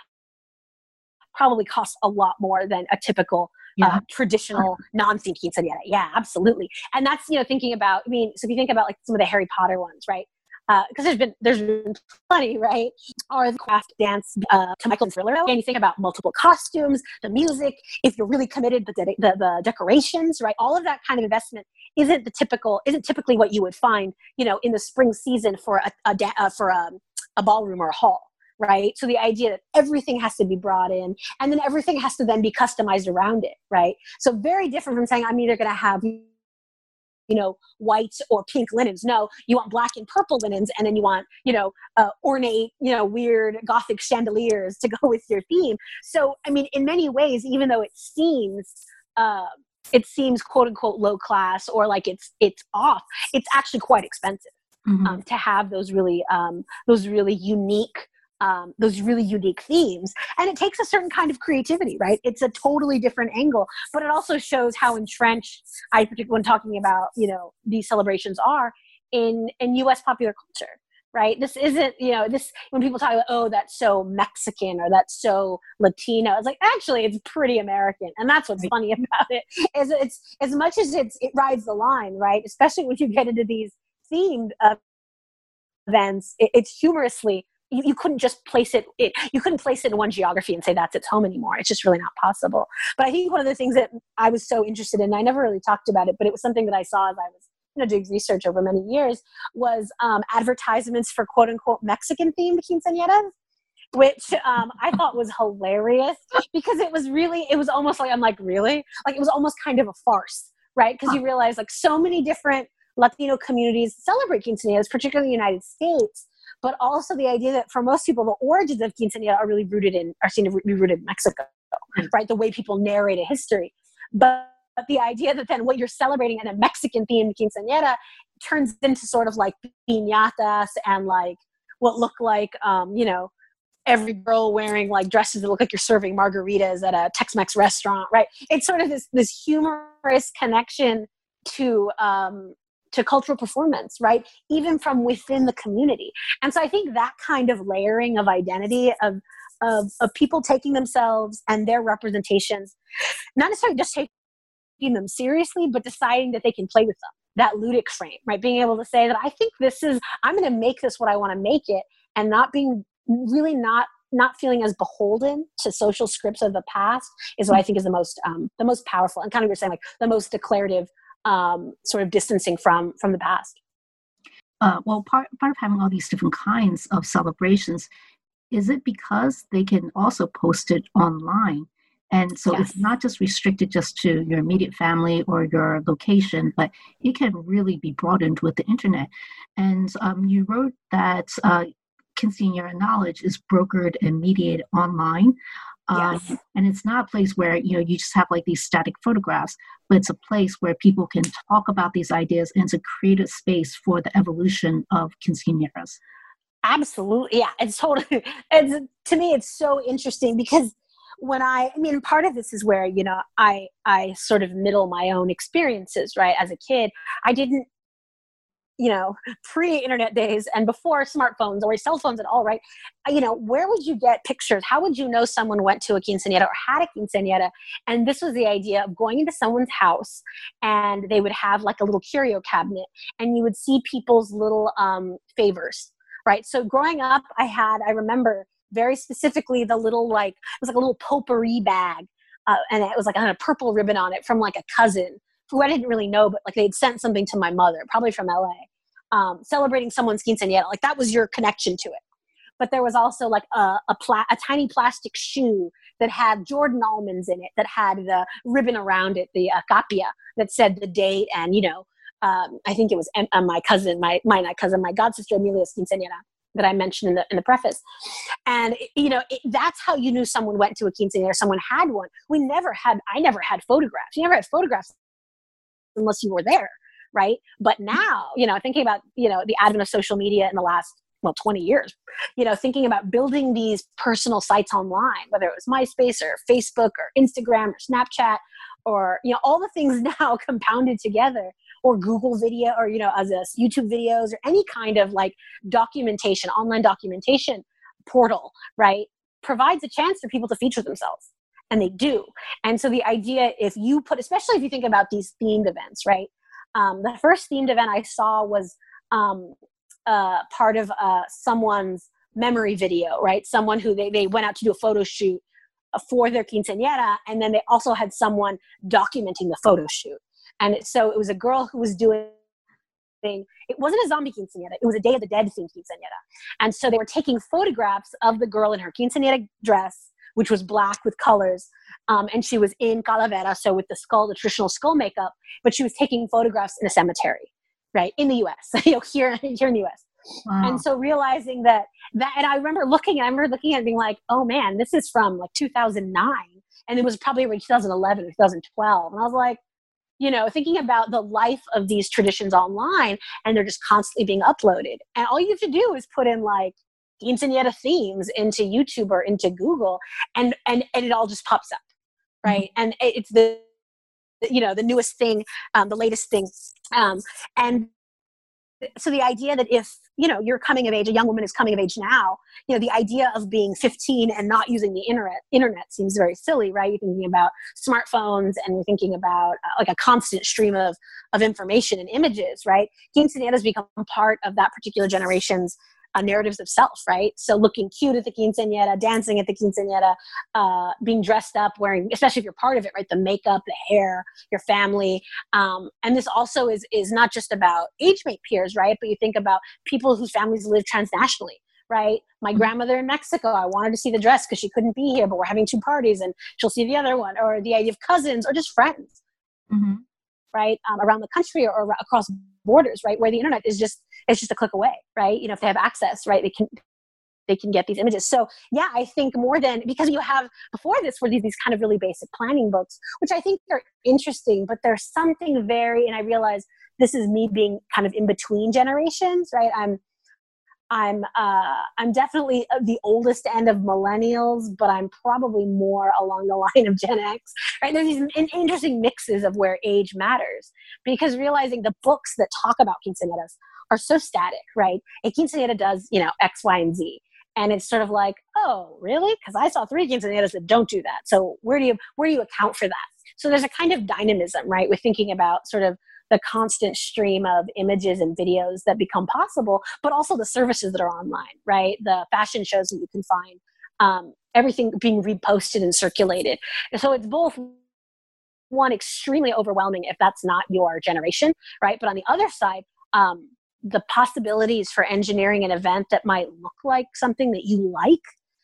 probably cost a lot more than a typical yeah. uh, traditional non-themed quinceañera. Yeah, absolutely. And that's, you know, thinking about, I mean, so if you think about like some of the Harry Potter ones, right? Because uh, there's been there's been plenty, right? Or the craft dance uh, to Michael and Thriller, and you think about multiple costumes, the music. If you're really committed, the, de- the the decorations, right? All of that kind of investment isn't the typical isn't typically what you would find, you know, in the spring season for a, a da- uh, for a, a ballroom or a hall, right? So the idea that everything has to be brought in, and then everything has to then be customized around it, right? So very different from saying I'm either going to have, you know, white or pink linens. No, you want black and purple linens, and then you want, you know, uh, ornate, you know, weird Gothic chandeliers to go with your theme. So, I mean, in many ways, even though it seems, uh, it seems quote unquote low class or like it's it's off, it's actually quite expensive mm-hmm. um, to have those really um, those really unique. Um, those really unique themes. And it takes a certain kind of creativity, right? It's a totally different angle, but it also shows how entrenched, I particularly when talking about, you know, these celebrations are in, in U S popular culture, right? This isn't, you know, this, when people talk about, oh, that's so Mexican or that's so Latino, it's like, actually, it's pretty American. And that's what's right. funny about it, is it's, as much as it's, it rides the line, right? Especially when you get into these themed uh, events, it, it's humorously, You, you couldn't just place it, it, you couldn't place it in one geography and say that's its home anymore. It's just really not possible. But I think one of the things that I was so interested in, I never really talked about it, but it was something that I saw as I was, you know, doing research over many years, was um, advertisements for quote unquote Mexican themed quinceañeras, which um, I thought was hilarious because it was really, it was almost like, I'm like, really? Like it was almost kind of a farce, right? Because you realize like so many different Latino communities celebrate quinceañeras, particularly in the United States. But also the idea that for most people, the origins of quinceañera are really rooted in, are seen to be rooted in Mexico, right? The way people narrate a history. But, but the idea that then what you're celebrating in a Mexican-themed quinceañera turns into sort of like piñatas and like what look like, um, you know, every girl wearing like dresses that look like you're serving margaritas at a Tex-Mex restaurant, right? It's sort of this, this humorous connection to, um, to cultural performance, right? Even from within the community. And so I think that kind of layering of identity of, of, of people taking themselves and their representations, not necessarily just taking them seriously, but deciding that they can play with them, that ludic frame, right? Being able to say that I think this is, I'm going to make this what I want to make it, and not being really not, not feeling as beholden to social scripts of the past is what I think is the most, um, the most powerful, and kind of you're saying like the most declarative um, sort of distancing from, from the past. Uh, well, part, part of having all these different kinds of celebrations, is it because they can also post it online? And so yes. It's not just restricted just to your immediate family or your location, but it can really be broadened with the internet. And um, you wrote that uh, quinceañera knowledge is brokered and mediated online. Um, yes. And it's not a place where, you know, you just have like these static photographs, but it's a place where people can talk about these ideas and to create a space for the evolution of quinceañeras. Absolutely. Yeah. It's totally, it's, to me, it's so interesting because when I, I mean, part of this is where, you know, I, I sort of middle my own experiences, right? As a kid, I didn't, you know, pre-internet days and before smartphones or cell phones at all, right? You know, where would you get pictures? How would you know someone went to a quinceañera or had a quinceañera? And this was the idea of going into someone's house and they would have like a little curio cabinet and you would see people's little um, favors, right? So growing up, I had, I remember very specifically the little, like, it was like a little potpourri bag. Uh, and it was like, I had a purple ribbon on it from like a cousin who I didn't really know, but like they'd sent something to my mother, probably from L A, um, celebrating someone's quinceañera. Like that was your connection to it. But there was also like a, a, pla- a tiny plastic shoe that had Jordan almonds in it, that had the ribbon around it, the uh, capia, that said the date. And, you know, um, I think it was uh, my cousin, my, my not cousin, my god sister Emilia's quinceañera that I mentioned in the in the preface. And, you know, it, that's how you knew someone went to a quinceañera, someone had one. We never had, I never had photographs. You never had photographs unless you were there, right? But now, you know, thinking about, you know, the advent of social media in the last, well, twenty years, you know, thinking about building these personal sites online, whether it was MySpace or Facebook or Instagram or Snapchat or, you know, all the things now compounded together, or Google video, or, you know, as a YouTube videos or any kind of like documentation, online documentation portal, right, provides a chance for people to feature themselves. And they do. And so the idea, if you put, especially if you think about these themed events, right? Um, the first themed event I saw was um, uh, part of uh, someone's memory video, right? Someone who they, they went out to do a photo shoot for their quinceañera. And then they also had someone documenting the photo shoot. And it, so it was a girl who was doing, it wasn't a zombie quinceañera, it was a Day of the Dead themed quinceañera. And so they were taking photographs of the girl in her quinceañera dress, which was black with colors. Um, and she was in calavera, so with the skull, the traditional skull makeup, but she was taking photographs in a cemetery, right, in the U S, you know, here, here in the U S. Wow. And so realizing that, that, and I remember looking, I remember looking at it and being like, oh man, this is from like two thousand nine. And it was probably around two thousand eleven or two thousand twelve. And I was like, you know, thinking about the life of these traditions online, and they're just constantly being uploaded. And all you have to do is put in like quinceañera themes into YouTube or into Google, and, and, and it all just pops up, right? Mm-hmm. And it's the, you know, the newest thing, um, the latest thing. Um, and so the idea that if, you know, you're coming of age, a young woman is coming of age now, you know, the idea of being fifteen and not using the internet, internet seems very silly, right? You're thinking about smartphones and you're thinking about uh, like a constant stream of, of information and images, right? Quinceañeras become part of that particular generation's Uh, narratives of self, right? So looking cute at the quinceañera, dancing at the quinceañera, uh, being dressed up, wearing, especially if you're part of it, right? The makeup, the hair, your family. Um, and this also is is not just about age mate peers, right? But you think about people whose families live transnationally, right? My grandmother in Mexico, I wanted to see the dress because she couldn't be here, but we're having two parties and she'll see the other one. Or the idea of cousins or just friends, mm-hmm. right? Um, around the country or, or across borders, right? Where the internet is just, it's just a click away, right? You know, if they have access, right, they can, they can get these images. So yeah, I think more than, because you have, before this were these, these kind of really basic planning books, which I think are interesting, but there's something very, and I realize this is me being kind of in between generations, right? I'm, I'm, uh, I'm definitely the oldest end of millennials, but I'm probably more along the line of Gen X, right? There's these interesting mixes of where age matters, because realizing the books that talk about quinceañeras are so static, right? A quinceañera does, you know, X, Y, and Z. And it's sort of like, oh, really? Because I saw three quinceañeras that don't do that. So where do you, where do you account for that? So there's a kind of dynamism, right? With thinking about sort of the constant stream of images and videos that become possible, but also the services that are online, right? The fashion shows that you can find, um, everything being reposted and circulated. And so it's both, one, extremely overwhelming if that's not your generation, right? But on the other side, um, the possibilities for engineering an event that might look like something that you like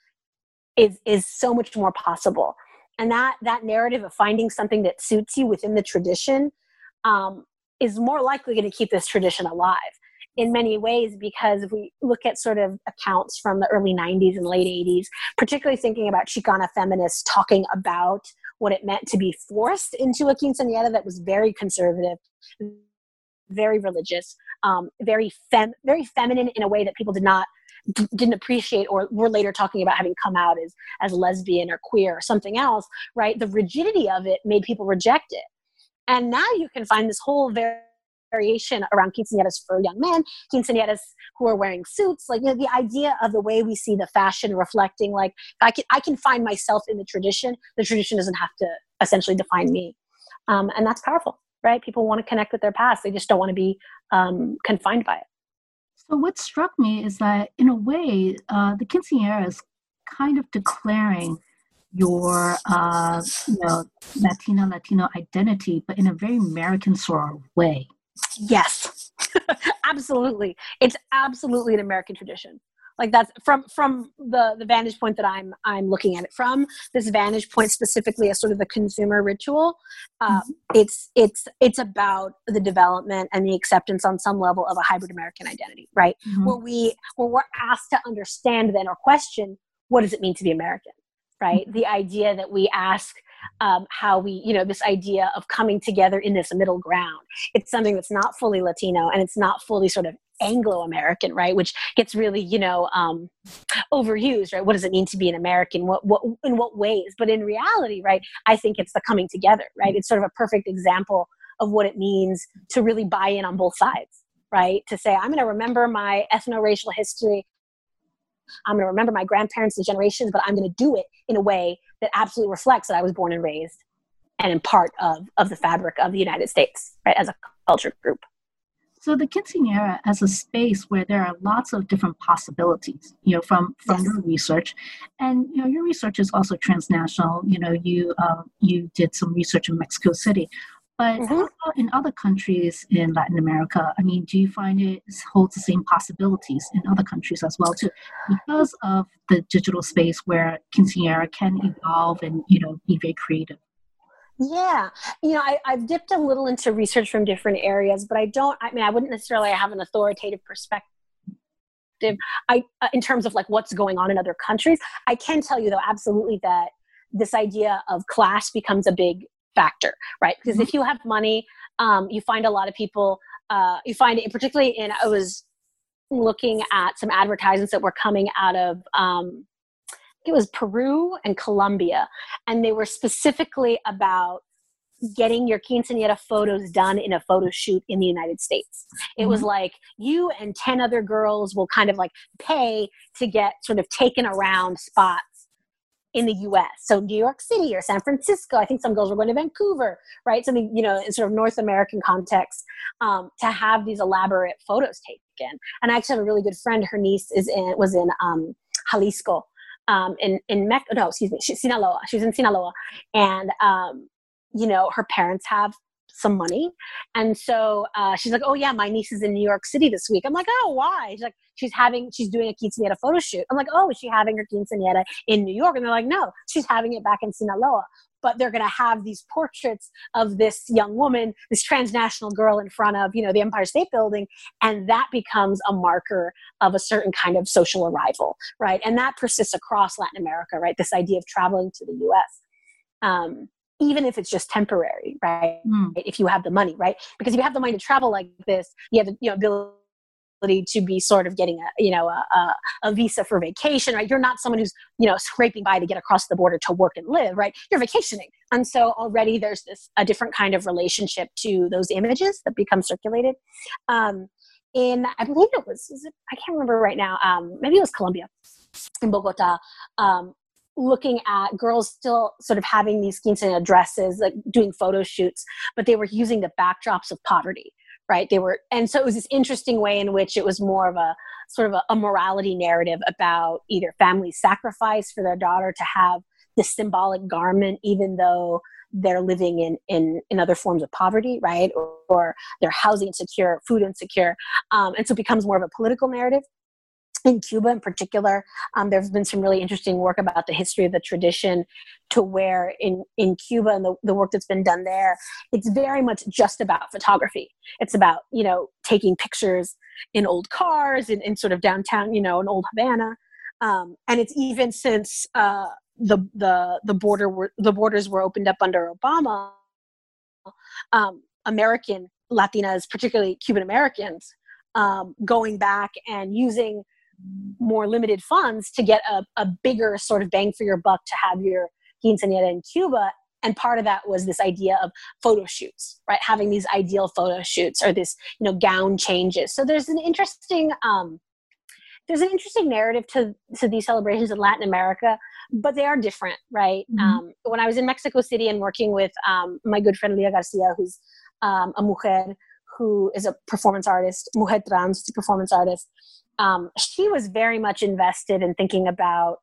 is, is so much more possible. And that, that narrative of finding something that suits you within the tradition, um, is more likely going to keep this tradition alive in many ways, because if we look at sort of accounts from the early nineties and late eighties, particularly thinking about Chicana feminists talking about what it meant to be forced into a quinceañera that was very conservative, very religious, um, very fem- very feminine in a way that people did not d- didn't appreciate or were later talking about having come out as, as lesbian or queer or something else, right? The rigidity of it made people reject it. And now you can find this whole var- variation around quinceañeras for young men, quinceañeras who are wearing suits. Like, you know, the idea of the way we see the fashion reflecting, like, I can, I can find myself in the tradition. The tradition doesn't have to essentially define me. Um, and that's powerful, right? People want to connect with their past. They just don't want to be um, confined by it. So what struck me is that, in a way, uh, the quinceañera is kind of declaring your, uh, you know, Latina, Latino identity, but in a very American sort of way. Yes, absolutely. It's absolutely an American tradition. Like, that's from from the, the vantage point that I'm I'm looking at it from. This vantage point specifically as sort of the consumer ritual. Um, mm-hmm. It's it's it's about the development and the acceptance on some level of a hybrid American identity, right? Mm-hmm. Where we where we're asked to understand then or question, what does it mean to be American, right? Mm-hmm. The idea that we ask um, how we, you know, this idea of coming together in this middle ground. It's something that's not fully Latino and it's not fully sort of Anglo-American, right? Which gets really, you know, um, overused, right? What does it mean to be an American? What, what, in what ways? But in reality, right, I think it's the coming together, right? It's sort of a perfect example of what it means to really buy in on both sides, right? To say, I'm going to remember my ethno-racial history. I'm going to remember my grandparents and generations, but I'm going to do it in a way that absolutely reflects that I was born and raised and in part of, of the fabric of the United States, right, as a culture group. So the quinceañera as a space where there are lots of different possibilities, you know, from, from yes. your research, and, you know, your research is also transnational. You know, you, uh, you did some research in Mexico City, but mm-hmm. in other countries in Latin America, I mean, do you find it holds the same possibilities in other countries as well too, because of the digital space where quinceañera can evolve and, you know, be very creative? Yeah. You know, I, I've dipped a little into research from different areas, but I don't, I mean, I wouldn't necessarily have an authoritative perspective I, uh, in terms of like what's going on in other countries. I can tell you though, absolutely, that this idea of class becomes a big factor, right? Because mm-hmm. if you have money, um, you find a lot of people, uh, you find it particularly in, I was looking at some advertisements that were coming out of, um, it was Peru and Colombia, and they were specifically about getting your quinceañera photos done in a photo shoot in the United States. It mm-hmm. was like you and ten other girls will kind of like pay to get sort of taken around spots in the U S. So New York City or San Francisco, I think some girls were going to Vancouver, right? Something, you know, in sort of North American context, um, to have these elaborate photos taken. And I actually have a really good friend, her niece is in, was in um, Jalisco, um, in, in Mexico, no, excuse me, she's Sinaloa. She's in Sinaloa. And, um, you know, her parents have some money. And so uh, she's like, oh yeah, my niece is in New York City this week. I'm like, oh, why? She's like, she's having, she's doing a quinceañera photo shoot. I'm like, oh, is she having her quinceañera in New York? And they're like, no, she's having it back in Sinaloa. But they're going to have these portraits of this young woman, this transnational girl in front of, you know, the Empire State Building. And that becomes a marker of a certain kind of social arrival, right? And that persists across Latin America, right? This idea of traveling to the U S. Um, even if it's just temporary, right? Mm. If you have the money, right? Because if you have the money to travel like this, you have the, you know, ability to be sort of getting a, you know, a, a, a visa for vacation, right? You're not someone who's, you know, scraping by to get across the border to work and live, right? You're vacationing. And so already there's this, a different kind of relationship to those images that become circulated. Um, in, I believe it was, was it, I can't remember right now, um, maybe it was Colombia, in Bogota, um, looking at girls still sort of having these quinceañera dresses, like doing photo shoots, but they were using the backdrops of poverty, right? They were, and so it was this interesting way in which it was more of a sort of a, a morality narrative about either family sacrifice for their daughter to have this symbolic garment, even though they're living in, in, in other forms of poverty, right? Or, or they're housing insecure, food insecure. Um, and so it becomes more of a political narrative. In Cuba in particular, um, there's been some really interesting work about the history of the tradition, to where in, in Cuba and the, the work that's been done there, it's very much just about photography. It's about, you know, taking pictures in old cars in, in sort of downtown, you know, in old Havana. Um, and it's even since uh, the, the, the, border were, the borders were opened up under Obama, um, American Latinas, particularly Cuban Americans, um, going back and using more limited funds to get a, a bigger sort of bang for your buck to have your quinceañera in Cuba. And part of that was this idea of photo shoots, right? Having these ideal photo shoots or this, you know, gown changes. So there's an interesting, um, there's an interesting narrative to, to these celebrations in Latin America, but they are different, right? Mm-hmm. Um, when I was in Mexico City and working with um, my good friend Leah Garcia, who's um, a mujer who is a performance artist, mujer trans, performance artist, um, she was very much invested in thinking about,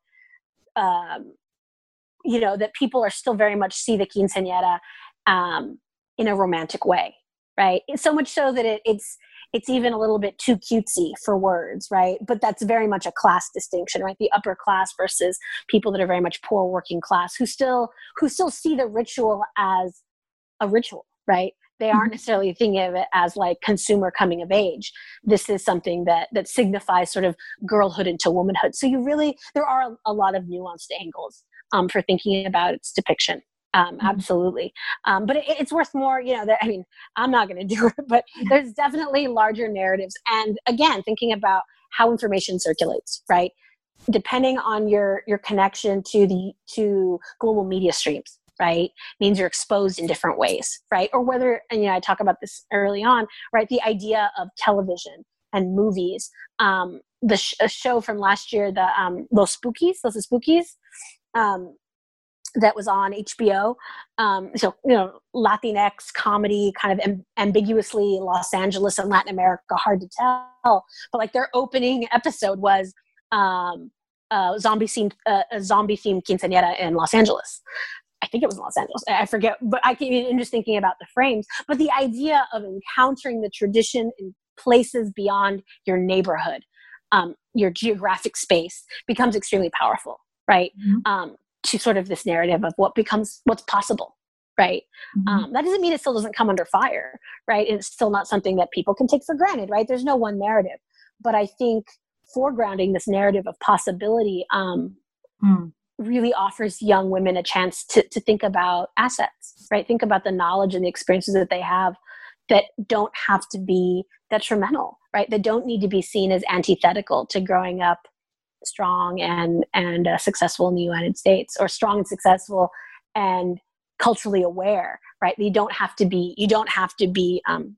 um, you know, that people are still very much see the quinceañera um, in a romantic way, right? It's so much so that it, it's it's even a little bit too cutesy for words, right? But that's very much a class distinction, right? The upper class versus people that are very much poor working class who still who still see the ritual as a ritual, right? They aren't necessarily thinking of it as like consumer coming of age. This is something that that signifies sort of girlhood into womanhood. So you really, there are a, a lot of nuanced angles um, for thinking about its depiction. Um, absolutely. Um, but it, it's worth more, you know, that, I mean, I'm not going to do it, but there's definitely larger narratives. And again, thinking about how information circulates, right? Depending on your, your connection to the, to global media streams, right? Means you're exposed in different ways, right? Or whether, and you know, I talk about this early on, right? The idea of television and movies. Um, the sh- a show from last year, the um, Los Spookies, Los Spookies, um, that was on H B O. Um, so, you know, Latinx comedy, kind of amb- ambiguously Los Angeles and Latin America, hard to tell. But like their opening episode was um, uh, zombie themed, uh, a zombie themed quinceañera in Los Angeles. I think it was Los Angeles. I forget, but I can just thinking about the frames. But the idea of encountering the tradition in places beyond your neighborhood, um, your geographic space, becomes extremely powerful, right? Mm-hmm. Um, to sort of this narrative of what becomes, what's possible, right? Mm-hmm. Um, that doesn't mean it still doesn't come under fire, right? And it's still not something that people can take for granted, right? There's no one narrative. But I think foregrounding this narrative of possibility um, mm. really offers young women a chance to, to think about assets, right? Think about the knowledge and the experiences that they have that don't have to be detrimental, right? That don't need to be seen as antithetical to growing up strong and and uh, successful in the United States, or strong and successful and culturally aware, right? You don't have to be you don't have to be um,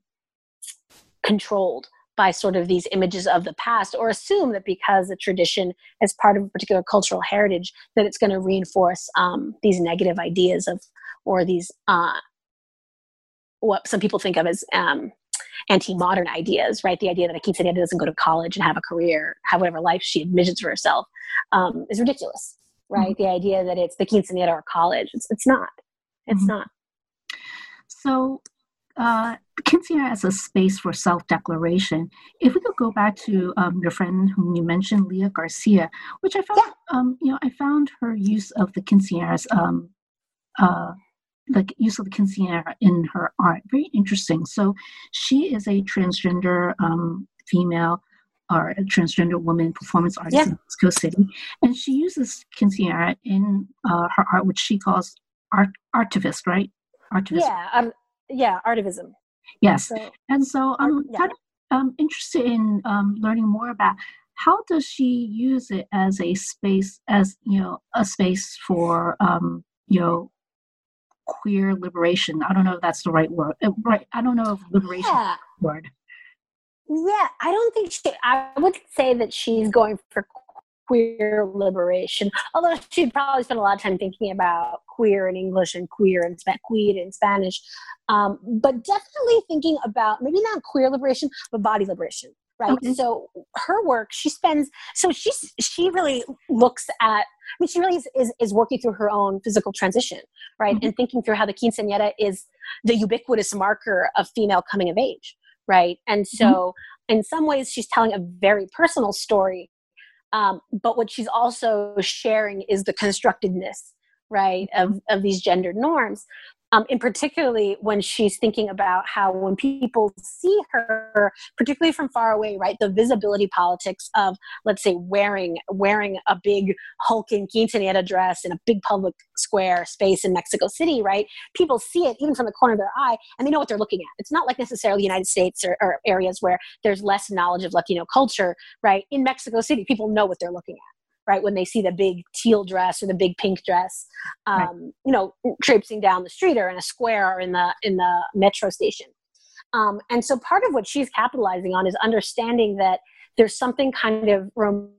controlled by sort of these images of the past, or assume that because a tradition is part of a particular cultural heritage that it's going to reinforce um, these negative ideas of, or these uh, what some people think of as um, anti-modern ideas, right? The idea that a quinceañera doesn't go to college and have a career, have whatever life she envisions for herself, um, is ridiculous, right? Mm-hmm. The idea that it's the quinceañera or college, it's, it's not. It's mm-hmm. not. So, uh, quinceañera as a space for self-declaration. If we could go back to um, your friend whom you mentioned, Leah Garcia, which I found, yeah. um, you know, I found her use of the quinceañeras, um, uh, the use of the quinceañera in her art very interesting. So she is a transgender um, female or a transgender woman performance artist yeah. in Mexico City, and she uses quinceañera in uh, her art, which she calls art artivist, right? Artivism. Yeah, um, yeah, artivism. Yes, so, and so I'm art, yeah. kind of um, interested in um, learning more about how does she use it as a space, as you know, a space for um, you know. queer liberation. I don't know if that's the right word. Right. I don't know if liberation yeah. is the word. Yeah, I don't think she, I would say that she's going for queer liberation, although she'd probably spend a lot of time thinking about queer in English and queer in Spanish, queer in Spanish. Um, but definitely thinking about maybe not queer liberation, but body liberation. Right. Okay. So her work, she spends, so she's, she really looks at, I mean, she really is, is, is working through her own physical transition, right? Mm-hmm. And thinking through how the quinceañera is the ubiquitous marker of female coming of age, right? And so mm-hmm. in some ways she's telling a very personal story, um, but what she's also sharing is the constructedness, right, of, of these gendered norms. Um, and particularly when she's thinking about how when people see her, particularly from far away, right, the visibility politics of, let's say, wearing wearing a big hulking quinceañera dress in a big public square space in Mexico City, right? People see it even from the corner of their eye, and they know what they're looking at. It's not like necessarily the United States or, or areas where there's less knowledge of Latino culture, right? In Mexico City, people know what they're looking at. Right, when they see the big teal dress or the big pink dress, um, right. you know, traipsing down the street or in a square or in the in the metro station. Um, and so part of what she's capitalizing on is understanding that there's something kind of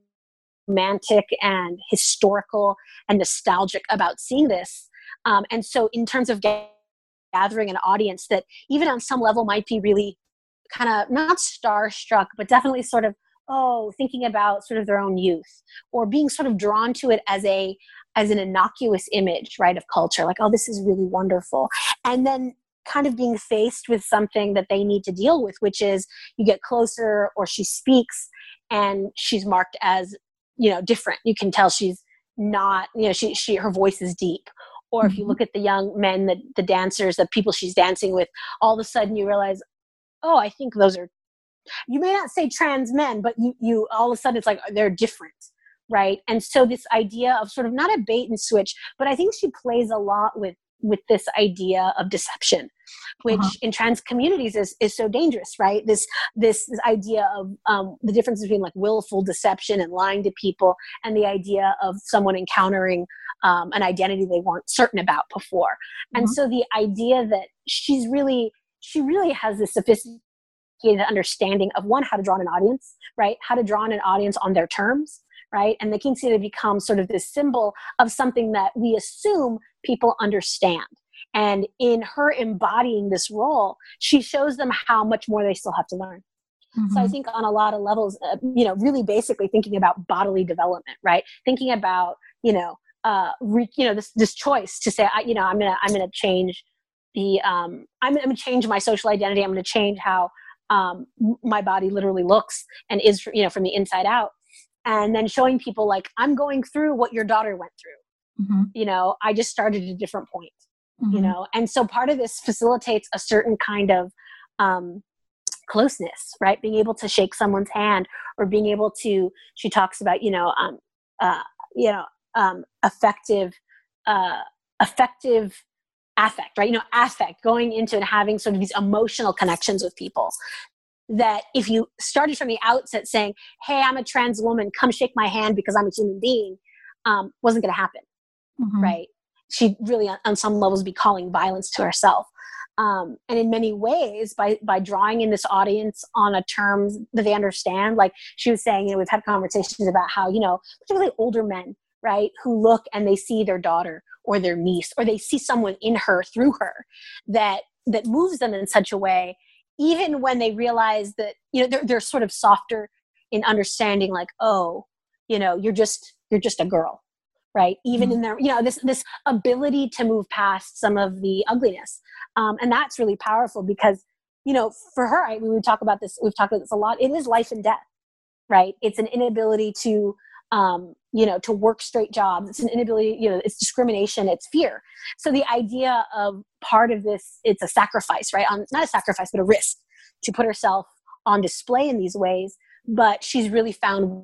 romantic and historical and nostalgic about seeing this. Um, and so in terms of gathering an audience that even on some level might be really kind of not starstruck, but definitely sort of, oh, thinking about sort of their own youth, or being sort of drawn to it as a as an innocuous image, right, of culture, like, oh, this is really wonderful. And then kind of being faced with something that they need to deal with, which is you get closer or she speaks and she's marked as, you know, different. You can tell she's not, you know, she, she her voice is deep. Or mm-hmm. if you look at the young men, the, the dancers, the people she's dancing with, all of a sudden you realize, oh, I think those are, you may not say trans men, but you, you all of a sudden it's like they're different, right? And so this idea of sort of not a bait and switch, but I think she plays a lot with with this idea of deception, which uh-huh. in trans communities is is so dangerous, right? This this, this idea of um, the difference between like willful deception and lying to people, and the idea of someone encountering um, an identity they weren't certain about before. Uh-huh. And so the idea that she's really she really has this sophisticated understanding of, one, how to draw in an audience, right? How to draw in an audience on their terms, right? And the quinceañera becomes sort of this symbol of something that we assume people understand. And in her embodying this role, she shows them how much more they still have to learn. Mm-hmm. So I think on a lot of levels, uh, you know, really basically thinking about bodily development, right? Thinking about, you know, uh, re- you know, this this choice to say, I, you know, I'm gonna I'm gonna change the um, I'm, I'm gonna change my social identity. I'm gonna change how um, my body literally looks and is, you know, from the inside out. And then showing people like, I'm going through what your daughter went through. Mm-hmm. You know, I just started at a different point, mm-hmm. you know? And so part of this facilitates a certain kind of um, closeness, right? Being able to shake someone's hand, or being able to, she talks about, you know, um, uh, you know, um, effective, uh, effective affect, right? You know, affect, going into and having sort of these emotional connections with people. That if you started from the outset saying, hey, I'm a trans woman, come shake my hand because I'm a human being, um, wasn't going to happen, mm-hmm. right? She'd really, on, on some levels, be calling violence to herself. Um, and in many ways, by by drawing in this audience on a terms that they understand, like she was saying, you know, we've had conversations about how, you know, particularly older men, right, who look and they see their daughter or their niece, or they see someone in her through her that that moves them in such a way, even when they realize that, you know, they're, they're sort of softer in understanding, like, oh, you know, you're just, you're just a girl, right? Even mm-hmm. in their, you know, this, this ability to move past some of the ugliness. Um, and that's really powerful because, you know, for her, I, we would talk about this, we've talked about this a lot. It is life and death, right? It's an inability to, um, you know, to work straight jobs. It's an inability, you know, it's discrimination, it's fear. So the idea of part of this, it's a sacrifice, right? On, not a sacrifice, but a risk to put herself on display in these ways. But she's really found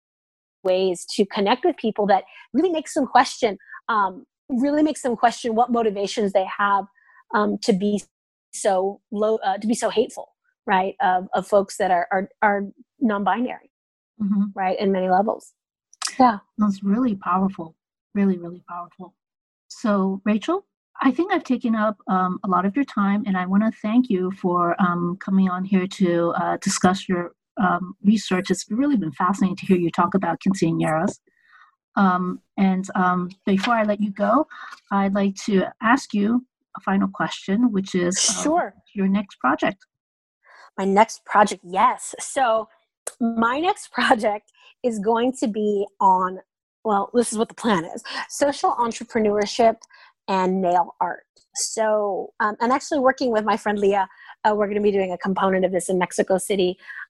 ways to connect with people that really makes them question, um, really makes them question what motivations they have um, to be so low, uh, to be so hateful, right? Of, of folks that are, are, are non-binary, mm-hmm. right? In many levels. Yeah. That's really powerful. Really, really powerful. So, Rachel, I think I've taken up um, a lot of your time, and I want to thank you for um, coming on here to uh, discuss your um, research. It's really been fascinating to hear you talk about quinceañeras. Um, and um, before I let you go, I'd like to ask you a final question, which is sure. uh, your next project. My next project, yes. So my next project is going to be on, well, this is what the plan is, social entrepreneurship and nail art. So um, I'm actually working with my friend Leah. Uh, we're going to be doing a component of this in Mexico City.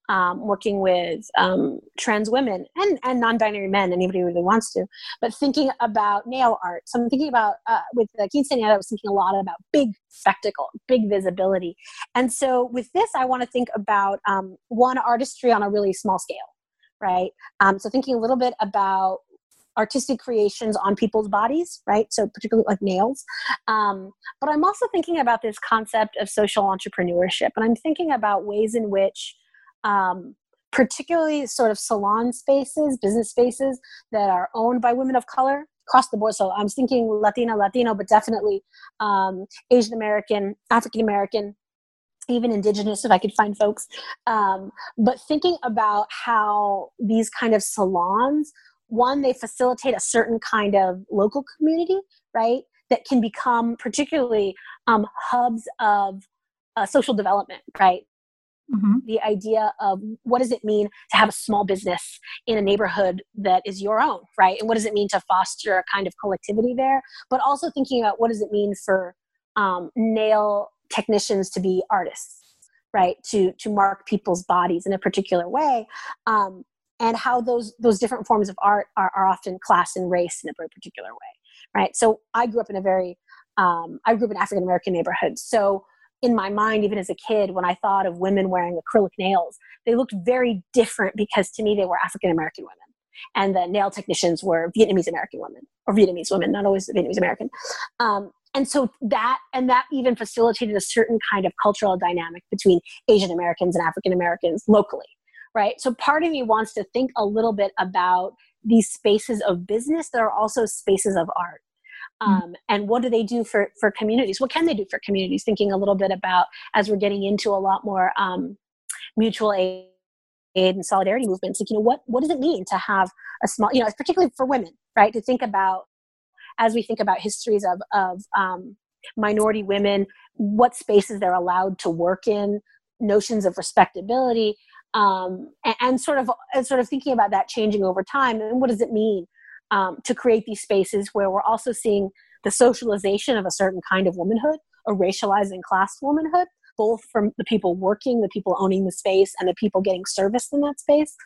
um, working with um, trans women and, and non-binary men, anybody who really wants to, but thinking about nail art. So I'm thinking about, uh, with the quinceañera, I was thinking a lot about big spectacle, big visibility. And so with this, I want to think about, um, one, artistry on a really small scale, right? Um, so thinking a little bit about artistic creations on people's bodies, right? So particularly like nails. Um, but I'm also thinking about this concept of social entrepreneurship. And I'm thinking about ways in which, um, particularly sort of salon spaces, business spaces that are owned by women of color across the board. So I'm thinking Latina, Latino, but definitely um, Asian American, African American, even indigenous, if I could find folks. Um, but thinking about how these kind of salons, one, they facilitate a certain kind of local community, right, that can become particularly um, hubs of uh, social development, right? Mm-hmm. The idea of what does it mean to have a small business in a neighborhood that is your own, right? And what does it mean to foster a kind of collectivity there? But also thinking about what does it mean for um, nail technicians to be artists, right? To to mark people's bodies in a particular way. Um, and how those those different forms of art are, are often class and race in a very particular way, right? So I grew up in a very, um, I grew up in African-American neighborhood. So in my mind, even as a kid, when I thought of women wearing acrylic nails, they looked very different because to me, they were African-American women. And the nail technicians were Vietnamese-American women, or Vietnamese women, not always Vietnamese-American. Um, and so that, and that even facilitated a certain kind of cultural dynamic between Asian Americans and African Americans locally. Right. So part of me wants to think a little bit about these spaces of business that are also spaces of art. Um, mm-hmm. And what do they do for, for communities? What can they do for communities? Thinking a little bit about, as we're getting into a lot more um, mutual aid and solidarity movements, like, you know, what, what does it mean to have a small, you know, particularly for women, right? To think about, as we think about histories of, of um, minority women, what spaces they're allowed to work in, notions of respectability, Um, and, and sort of, and sort of thinking about that changing over time. And what does it mean um, to create these spaces where we're also seeing the socialization of a certain kind of womanhood, a racialized and classed womanhood, both from the people working, the people owning the space, and the people getting service in that space.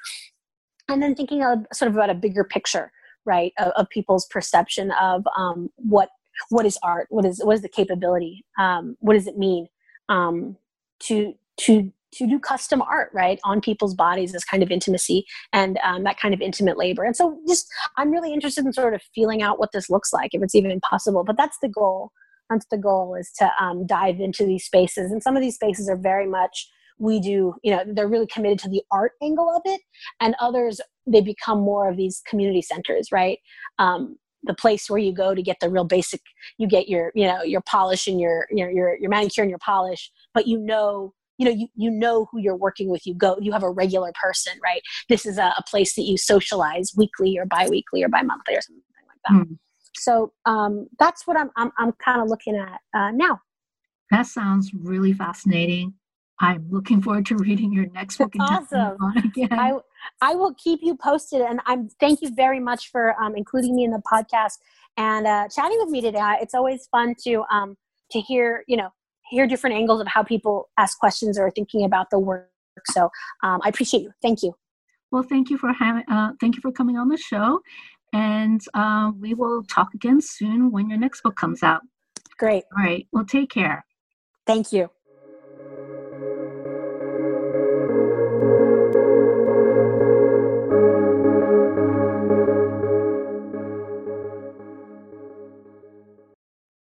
And then thinking of, sort of about a bigger picture, right, of, of people's perception of um, what what is art, what is what is the capability, um, what does it mean um, to to to do custom art, right, on people's bodies, this kind of intimacy and um, that kind of intimate labor. And so just, I'm really interested in sort of feeling out what this looks like, if it's even possible. But that's the goal. That's the goal, is to um, dive into these spaces. And some of these spaces are very much, we do, you know, they're really committed to the art angle of it. And others, they become more of these community centers, right? Um, the place where you go to get the real basic, you get your, you know, your polish and your, your, your, your manicure and your polish, but you know, you know, you, you know who you're working with. You go, you have a regular person, right? This is a, a place that you socialize weekly or bi-weekly or bi-monthly or something like that. Mm. So um, that's what I'm, I'm, I'm kind of looking at uh, now. That sounds really fascinating. I'm looking forward to reading your next book. And awesome. Again. I, I will keep you posted. And I'm, thank you very much for um, including me in the podcast and uh, chatting with me today. It's always fun to, um, to hear, you know, hear different angles of how people ask questions or are thinking about the work. So um, I appreciate you. Thank you. Well, thank you for having, uh, thank you for coming on the show. And uh, we will talk again soon when your next book comes out. Great. All right. Well, take care. Thank you.